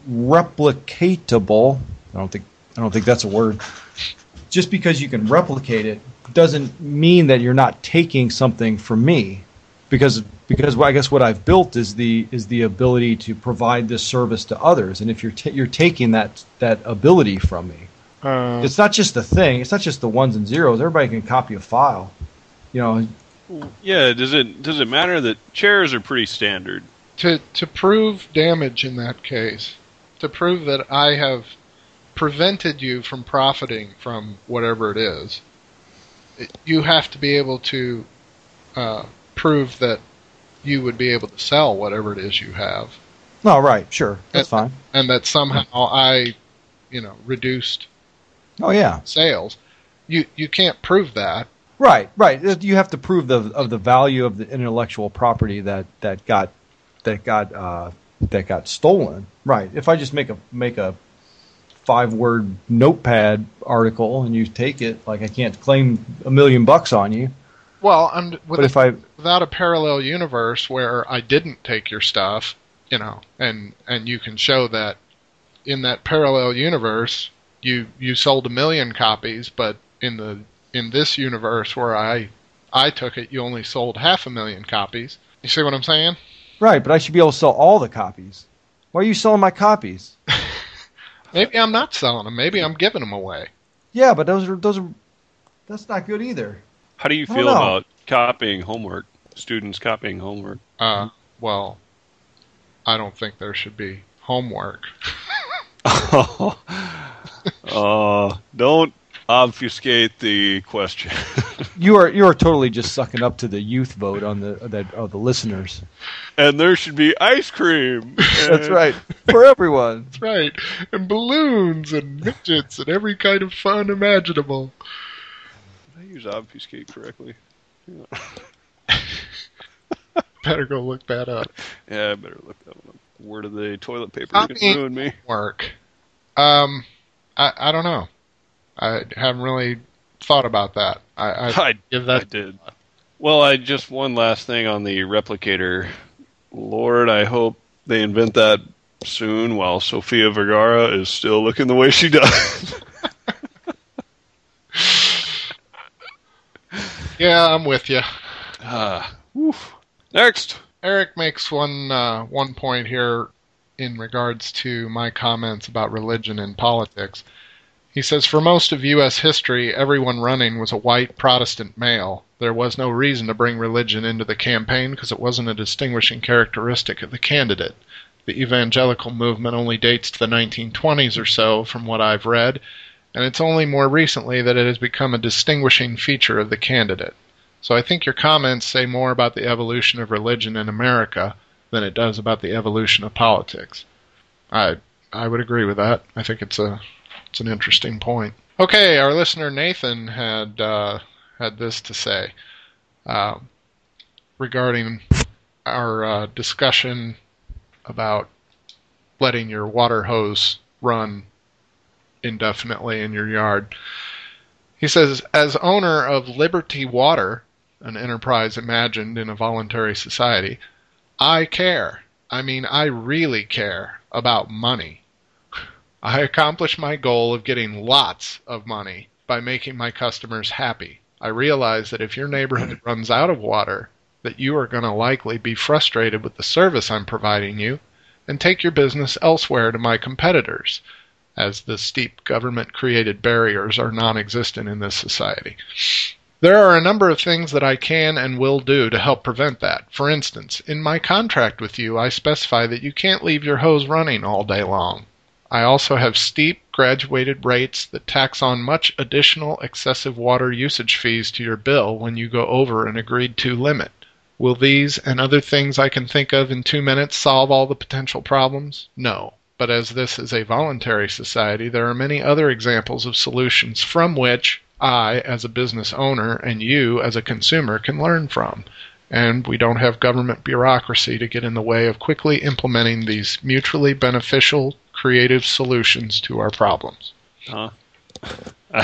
replicatable, I don't think, I don't think that's a word. Just because you can replicate it doesn't mean that you're not taking something from me, because because I guess what I've built is the is the ability to provide this service to others, and if you're ta- you're taking that that ability from me, Uh, it's not just the thing, it's not just the ones and zeros. Everybody can copy a file, you know. yeah. Does it does it matter that chairs are pretty standard? to to prove damage in that case, to prove that I have prevented you from profiting from whatever it is, it, you have to be able to uh, prove that you would be able to sell whatever it is you have, No, right, sure, that's and, fine. and that somehow I, you know, reduced Oh yeah, sales. You you can't prove that. right, right. You have to prove the of the value of the intellectual property that, that got that got uh, that got stolen. Right. If I just make a make a five word notepad article and you take it, like I can't claim a million bucks on you. Well, I'm with But if I without a parallel universe where I didn't take your stuff, you know, and and you can show that in that parallel universe you you sold a million copies, but in the in this universe where I I took it, you only sold half a million copies. You see what I'm saying? right, but I should be able to sell all the copies. Why are you selling my copies? Maybe I'm not selling them. Maybe I'm giving them away. Yeah, but those are those are that's not good either. How do you I don't feel know. about copying homework? Students copying homework? Uh, well, I don't think there should be homework. Oh, uh, don't obfuscate the question. You are you are totally just sucking up to the youth vote on the that of the listeners. And there should be ice cream. That's And- right, for everyone. That's right. And balloons and midgets and every kind of fun imaginable. Did I use obfuscate correctly? Better go look that up. Yeah, I better look that one up. Word of the toilet paper I can mean- ruin me. Work. Um, I I don't know. I haven't really thought about that. I, I I, give I that. did. Well, I just one last thing on the replicator. Lord, I hope they invent that soon while Sofia Vergara is still looking the way she does. Yeah, I'm with you. Ah, woof. Next. Eric makes one uh, one point here in regards to my comments about religion and politics. He says, for most of U S history, everyone running was a white Protestant male. There was no reason to bring religion into the campaign because it wasn't a distinguishing characteristic of the candidate. The evangelical movement only dates to the nineteen twenties or so, from what I've read, and it's only more recently that it has become a distinguishing feature of the candidate. So I think your comments say more about the evolution of religion in America than it does about the evolution of politics. I I would agree with that. I think it's a it's an interesting point. Okay, our listener Nathan had uh, had this to say uh, regarding our uh, discussion about letting your water hose run indefinitely in your yard. He says, as owner of Liberty Water, an enterprise imagined in a voluntary society, I care. I mean, I really care about money. I accomplish my goal of getting lots of money by making my customers happy. I realize that if your neighborhood runs out of water, that you are going to likely be frustrated with the service I'm providing you and take your business elsewhere to my competitors, as the steep government-created barriers are non-existent in this society. There are a number of things that I can and will do to help prevent that. For instance, in my contract with you, I specify that you can't leave your hose running all day long. I also have steep, graduated rates that tax on much additional excessive water usage fees to your bill when you go over an agreed-to limit. Will these and other things I can think of in two minutes solve all the potential problems? No. But as this is a voluntary society, there are many other examples of solutions from which I, as a business owner, and you, as a consumer, can learn from. And we don't have government bureaucracy to get in the way of quickly implementing these mutually beneficial, creative solutions to our problems. Huh? Uh,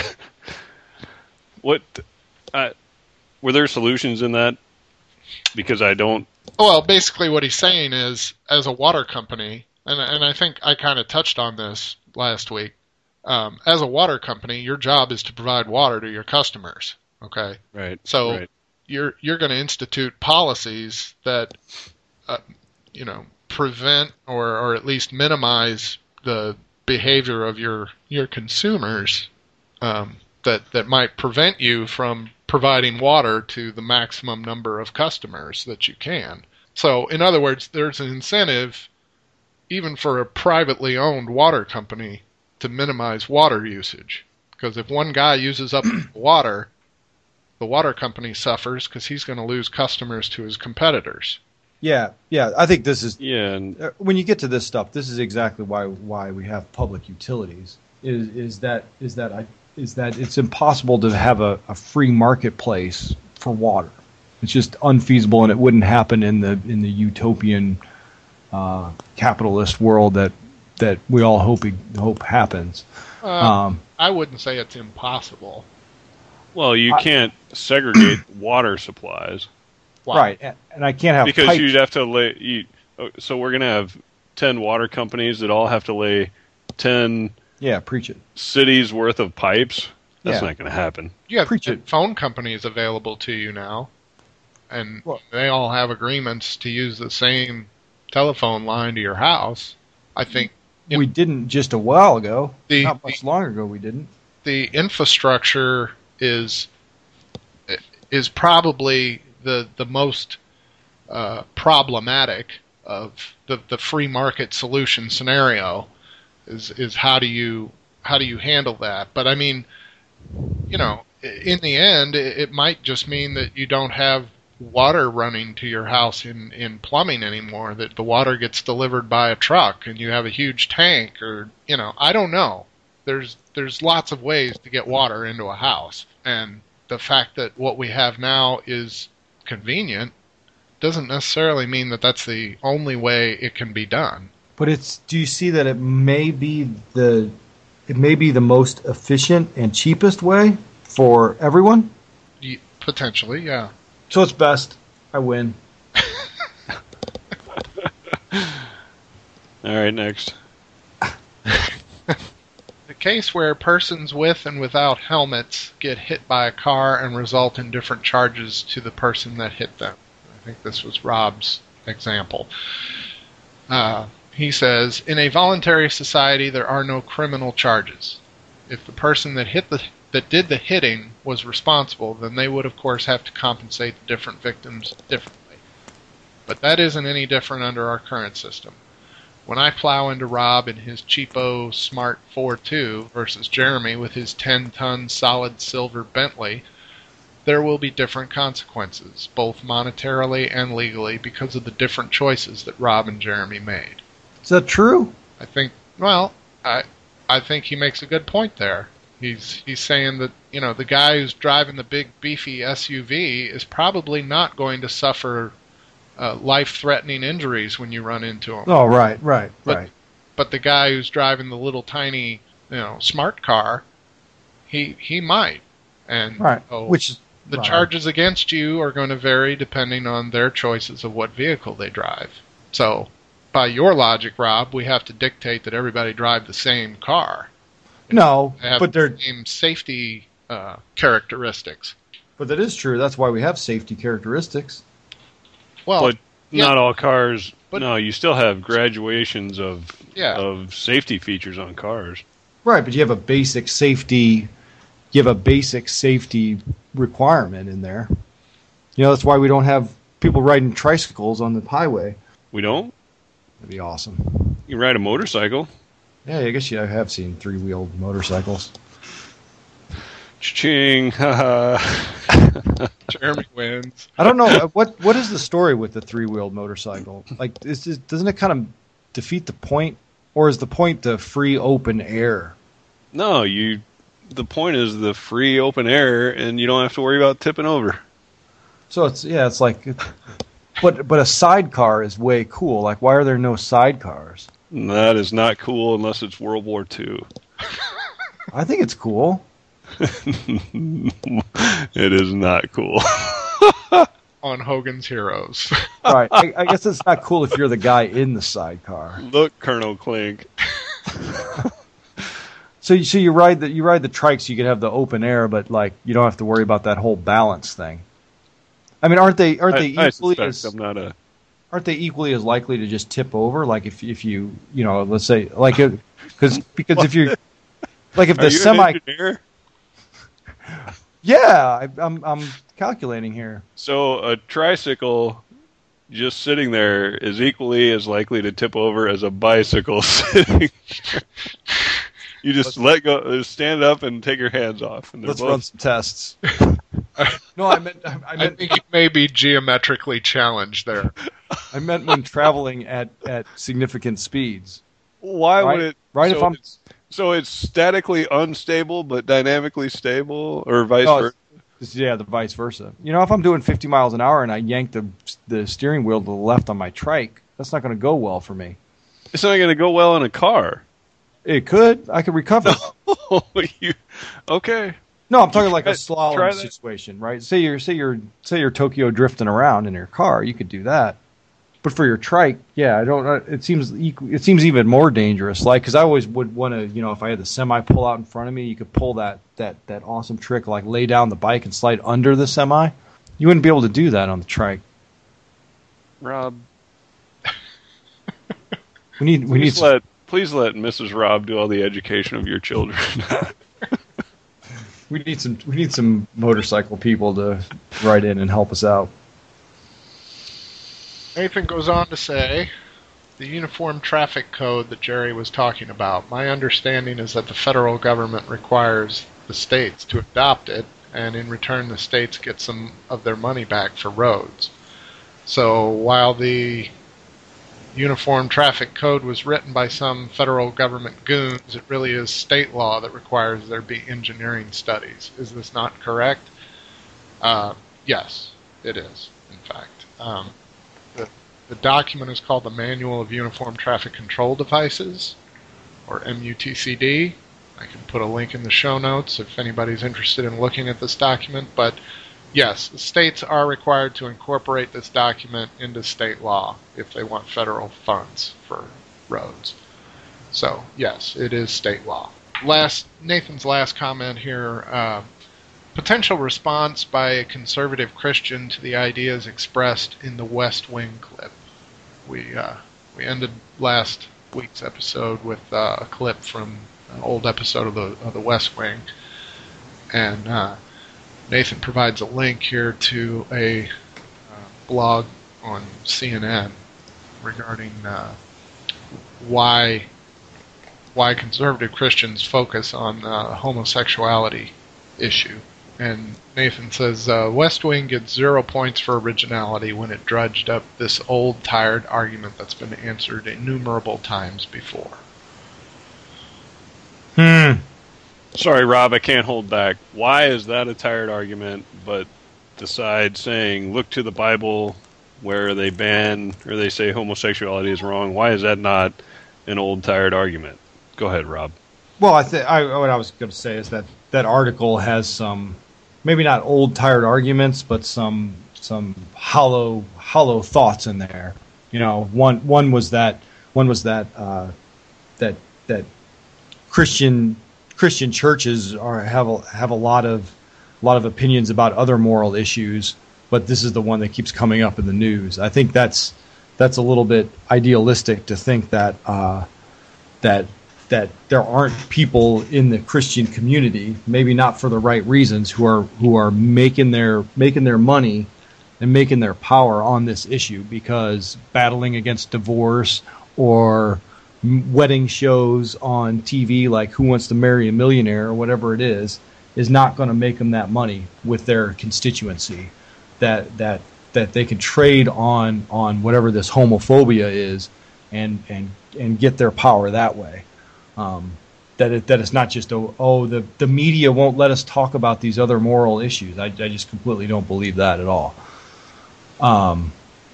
what? Uh, were there solutions in that? Because I don't... Well, basically what he's saying is, as a water company, and, and I think I kind of touched on this last week, um, as a water company, your job is to provide water to your customers, okay? Right. So right. you're you're going to institute policies that, uh, you know, prevent or, or at least minimize the behavior of your your consumers um, that that might prevent you from providing water to the maximum number of customers that you can. So, in other words, there's an incentive, even for a privately owned water company, to minimize water usage. Because if one guy uses up water, the water company suffers because he's going to lose customers to his competitors. Yeah, yeah. I think this is Yeah, and uh, when you get to this stuff, this is exactly why why we have public utilities. Is is that is that I is that it's impossible to have a, a free marketplace for water. It's just unfeasible, and it wouldn't happen in the in the utopian uh, capitalist world that that we all hope hope happens. Uh, Um, I wouldn't say it's impossible. well, you I- can't segregate water supplies Wow. Right, and, and I can't have because pipes. you'd have to lay. You, so we're going to have ten water companies that all have to lay ten Yeah, preach it. cities worth of pipes. That's Yeah. not going to happen. You have Preach it. phone companies available to you now, and Well- they all have agreements to use the same telephone line to your house. I think Yeah. We didn't just a while ago. The- Not much longer ago, we didn't. the infrastructure is is probably the the most uh, problematic of the the free market solution scenario. Is is how do you how do you handle that? But I mean, you know, in the end, it, it might just mean that you don't have water running to your house in, in plumbing anymore, that the water gets delivered by a truck and you have a huge tank, or, you know, I don't know. There's there's lots of ways to get water into a house, and the fact that what we have now is convenient doesn't necessarily mean that that's the only way it can be done. But it's. Do you see that it may be the, it may be the most efficient and cheapest way for everyone? Y- Potentially, yeah. So it's best. I win. All right, next. The case where persons with and without helmets get hit by a car and result in different charges to the person that hit them. I think this was Rob's example. Uh, he says, in a voluntary society, there are no criminal charges. If the person that hit the that did the hitting was responsible, then they would, of course, have to compensate the different victims differently. But that isn't any different under our current system. When I plow into Rob in his cheapo Smart four two versus Jeremy with his ten-ton solid silver Bentley, there will be different consequences, both monetarily and legally, because of the different choices that Rob and Jeremy made. Is that true? I think, well, I I think he makes a good point there. He's he's saying that, you know, the guy who's driving the big beefy S U V is probably not going to suffer uh, life-threatening injuries when you run into him. Oh, right, right, But- right. But the guy who's driving the little tiny, you know, smart car, he he might. And Right. so Which is the right. charges against you are going to vary depending on their choices of what vehicle they drive. So, by your logic, Rob, we have to dictate that everybody drive the same car. No, They have but they're the same safety uh, characteristics. but that is true. That's why we have safety characteristics. Well, but yeah, not all cars. but- no, you still have graduations of Yeah. of safety features on cars. Right, but you have a basic safety. You have a basic safety requirement in there. You know, that's why we don't have people riding tricycles on the highway. We don't. That'd be awesome. You can ride a motorcycle. Yeah, I guess you have seen three-wheeled motorcycles. Ching. Haha. Jeremy wins. I don't know what what is the story with the three-wheeled motorcycle. Like, is this, doesn't it kind of defeat the point, or is the point the free open air? No, you. The point is the free open air, and you don't have to worry about tipping over. So it's yeah, it's like, but but a sidecar is way cool. Like, why are there no sidecars? That is not cool unless it's World War Two. I think it's cool. It is not cool. On Hogan's Heroes. Right. I, I guess it's not cool if you're the guy in the sidecar. Look, Colonel Clink. So you so you ride the you ride the trikes, you could have the open air, but like you don't have to worry about that whole balance thing. I mean, aren't they aren't they I, I equally suspect as I'm not a. aren't they equally as likely to just tip over? Like if if you you know let's say like it, because because if you like if Are the you semi an engineer? yeah I, I'm I'm calculating here. So a tricycle just sitting there is equally as likely to tip over as a bicycle sitting. You just let go, uh, stand up, and take your hands off. And they're Let's both... run some tests. No, I meant I, I I meant think you may be geometrically challenged there. I meant when traveling at, at significant speeds. Why Right- would it? right, So if I'm- it's, so it's statically unstable but dynamically stable, or vice No, versa. it's- Yeah, the vice versa. You know, if I'm doing fifty miles an hour and I yank the the steering wheel to the left on my trike, that's not going to go well for me. It's not going to go well in a car. It could. I could recover. Oh, you okay? No, I'm talking like a Try- try slalom that. situation, right? Say you're say you're say you're Tokyo drifting around in your car, you could do that. But for your trike, yeah, I don't. uh, It seems equ- it seems even more dangerous. Like, because I always would want to, you know, if I had the semi pull out in front of me, you could pull that that that awesome trick, like lay down the bike and slide under the semi. You wouldn't be able to do that on the trike. Rob, We need we need please some, let please let Missus Rob do all the education of your children. we need some we need some motorcycle people to write in and help us out. Nathan goes on to say, the Uniform Traffic Code that Jerry was talking about, my understanding is that the federal government requires the states to adopt it, and in return the states get some of their money back for roads. So while the Uniform Traffic Code was written by some federal government goons, it really is state law that requires there be engineering studies. Is this not correct? Uh, yes, it is, in fact. Um, the, the document is called the Manual of Uniform Traffic Control Devices, or M U T C D. I can put a link in the show notes if anybody's interested in looking at this document, but yes, the states are required to incorporate this document into state law if they want federal funds for roads. So, yes, it is state law. Last Nathan's last comment here, uh, potential response by a conservative Christian to the ideas expressed in the West Wing clip. We uh, we ended last week's episode with uh, a clip from an old episode of the of the West Wing, and uh, Nathan provides a link here to a uh, blog on C N N regarding uh, why why conservative Christians focus on the homosexuality issue. And Nathan says, uh, West Wing gets zero points for originality when it drudged up this old, tired argument that's been answered innumerable times before. Hmm. Sorry, Rob, I can't hold back. Why is that a tired argument, but decide saying, look to the Bible where they ban or they say homosexuality is wrong? Why is that not an old, tired argument? Go ahead, Rob. Well, I think I what I was going to say is that that article has some, maybe not old tired arguments, but some some hollow hollow thoughts in there. You know, one one was that one was that uh, that that Christian Christian churches are have a, have a lot of a lot of opinions about other moral issues, but this is the one that keeps coming up in the news. I think that's that's a little bit idealistic to think that uh, that that there aren't people in the Christian community, maybe not for the right reasons, who are who are making their making their money and making their power on this issue, because battling against divorce or wedding shows on T V like Who Wants to Marry a Millionaire or whatever it is is not going to make them that money with their constituency that that that they can trade on on whatever this homophobia is and and and get their power that way. Um, that it, that it's not just oh, oh the the media won't let us talk about these other moral issues. I, I just completely don't believe that at all. Um,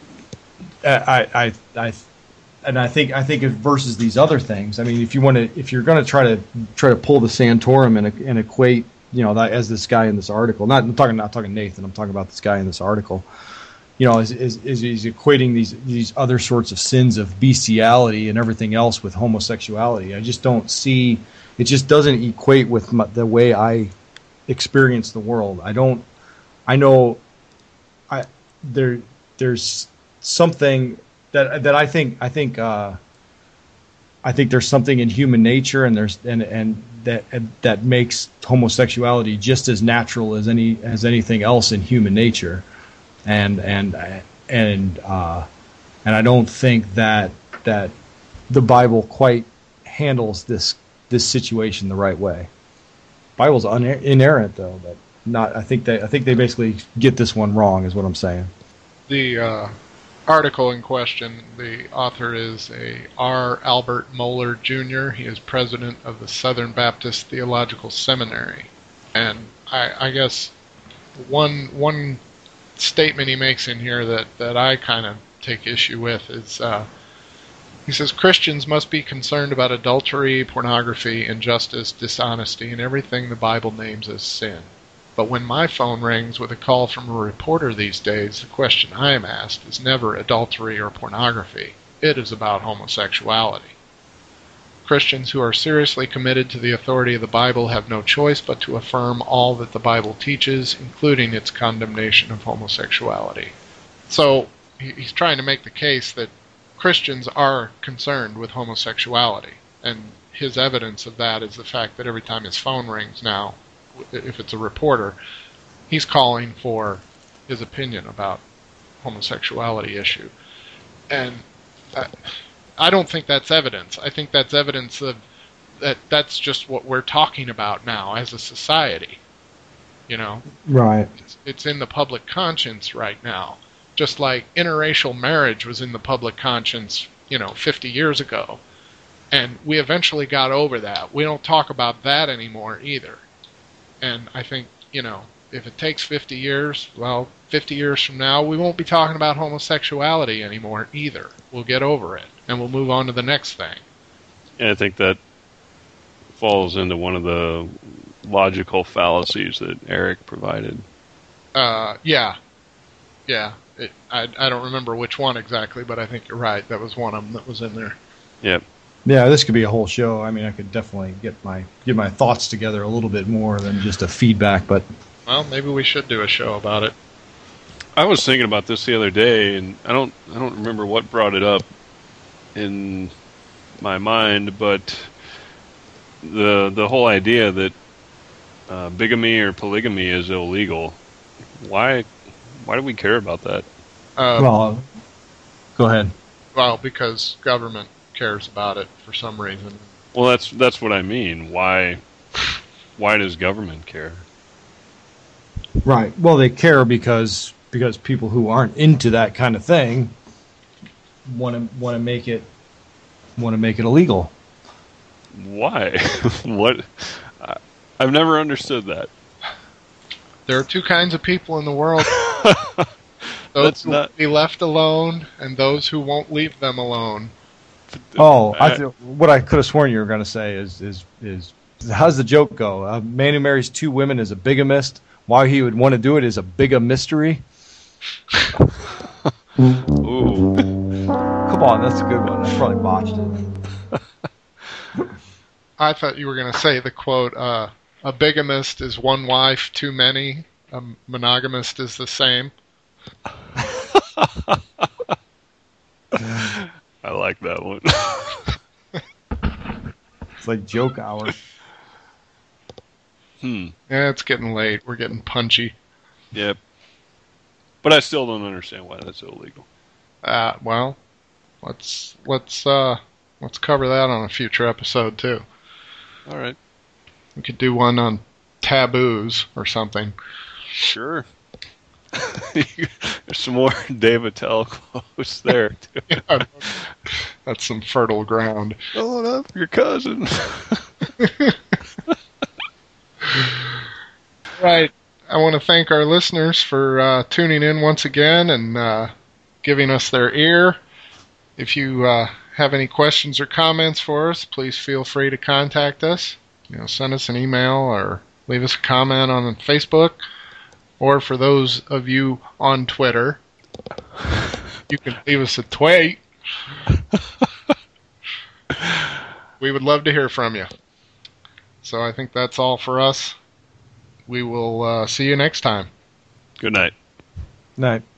I I I. And I think I think it versus these other things. I mean, if you want to, if you're going to try to try to pull the Santorum and, and equate, you know, that as this guy in this article. Not I'm talking not talking Nathan. I'm talking about this guy in this article. You know, is is, is he's equating these these other sorts of sins of bestiality and everything else with homosexuality. I just don't see. It just doesn't equate with my, the way I experience the world. I don't. I know. I there there's something. That that I think I think uh, I think there's something in human nature, and there's and and that and that makes homosexuality just as natural as any as anything else in human nature, and and and uh, and I don't think that that the Bible quite handles this this situation the right way. Bible's un- inerrant though, but not. I think they I think they basically get this one wrong, is what I'm saying. The uh article in question, the author is a R. Albert Mohler Junior He is president of the Southern Baptist Theological Seminary. And I, I guess one one statement he makes in here that, that I kind of take issue with is, uh, he says, Christians must be concerned about adultery, pornography, injustice, dishonesty, and everything the Bible names as sin. But when my phone rings with a call from a reporter these days, the question I am asked is never adultery or pornography. It is about homosexuality. Christians who are seriously committed to the authority of the Bible have no choice but to affirm all that the Bible teaches, including its condemnation of homosexuality. So he's trying to make the case that Christians are concerned with homosexuality, and his evidence of that is the fact that every time his phone rings now, if it's a reporter, he's calling for his opinion about homosexuality issue. And I, I don't think that's evidence. I think that's evidence of that that's just what we're talking about now as a society. You know? Right. It's, it's in the public conscience right now. Just like interracial marriage was in the public conscience, you know, fifty years ago. And we eventually got over that. We don't talk about that anymore either. And I think, you know, if it takes fifty years, well, fifty years from now, we won't be talking about homosexuality anymore either. We'll get over it, and we'll move on to the next thing. And I think that falls into one of the logical fallacies that Eric provided. Uh, yeah. Yeah. It, I, I don't remember which one exactly, but I think you're right. That was one of them that was in there. Yep. Yeah, this could be a whole show. I mean, I could definitely get my get my thoughts together a little bit more than just a feedback, but well, maybe we should do a show about it. I was thinking about this the other day, and I don't I don't remember what brought it up in my mind, but the the whole idea that uh, bigamy or polygamy is illegal. Why why do we care about that? Uh, well, go ahead. Well, because government cares about it for some reason. Well, that's that's what I mean. Why why does government care? Right. Well, they care because because people who aren't into that kind of thing want to want to make it want to make it illegal. Why? What? I, I've never understood that. There are two kinds of people in the world. Those That's who not... will be left alone and those who won't leave them alone. Oh, I th- what I could have sworn you were going to say is is is how's the joke go? A man who marries two women is a bigamist. Why he would want to do it is a big a mystery. Ooh. Come on, that's a good one. I probably botched it. I thought you were going to say the quote, uh, a bigamist is one wife too many, a monogamist is the same. I like that one. It's like joke hour. Hmm. Yeah, it's getting late. We're getting punchy. Yep. But I still don't understand why that's illegal. Uh, well, let's let's uh let's cover that on a future episode too. All right. We could do one on taboos or something. Sure. There's some more Dave Attell quotes there, too. Yeah, that's some fertile ground. Fill it up, your cousin. Right. I want to thank our listeners for uh, tuning in once again and uh, giving us their ear. If you uh, have any questions or comments for us, please feel free to contact us. You know, send us an email or leave us a comment on Facebook. Or for those of you on Twitter, you can leave us a tweet. We would love to hear from you. So I think that's all for us. We will uh, see you next time. Good night. Night.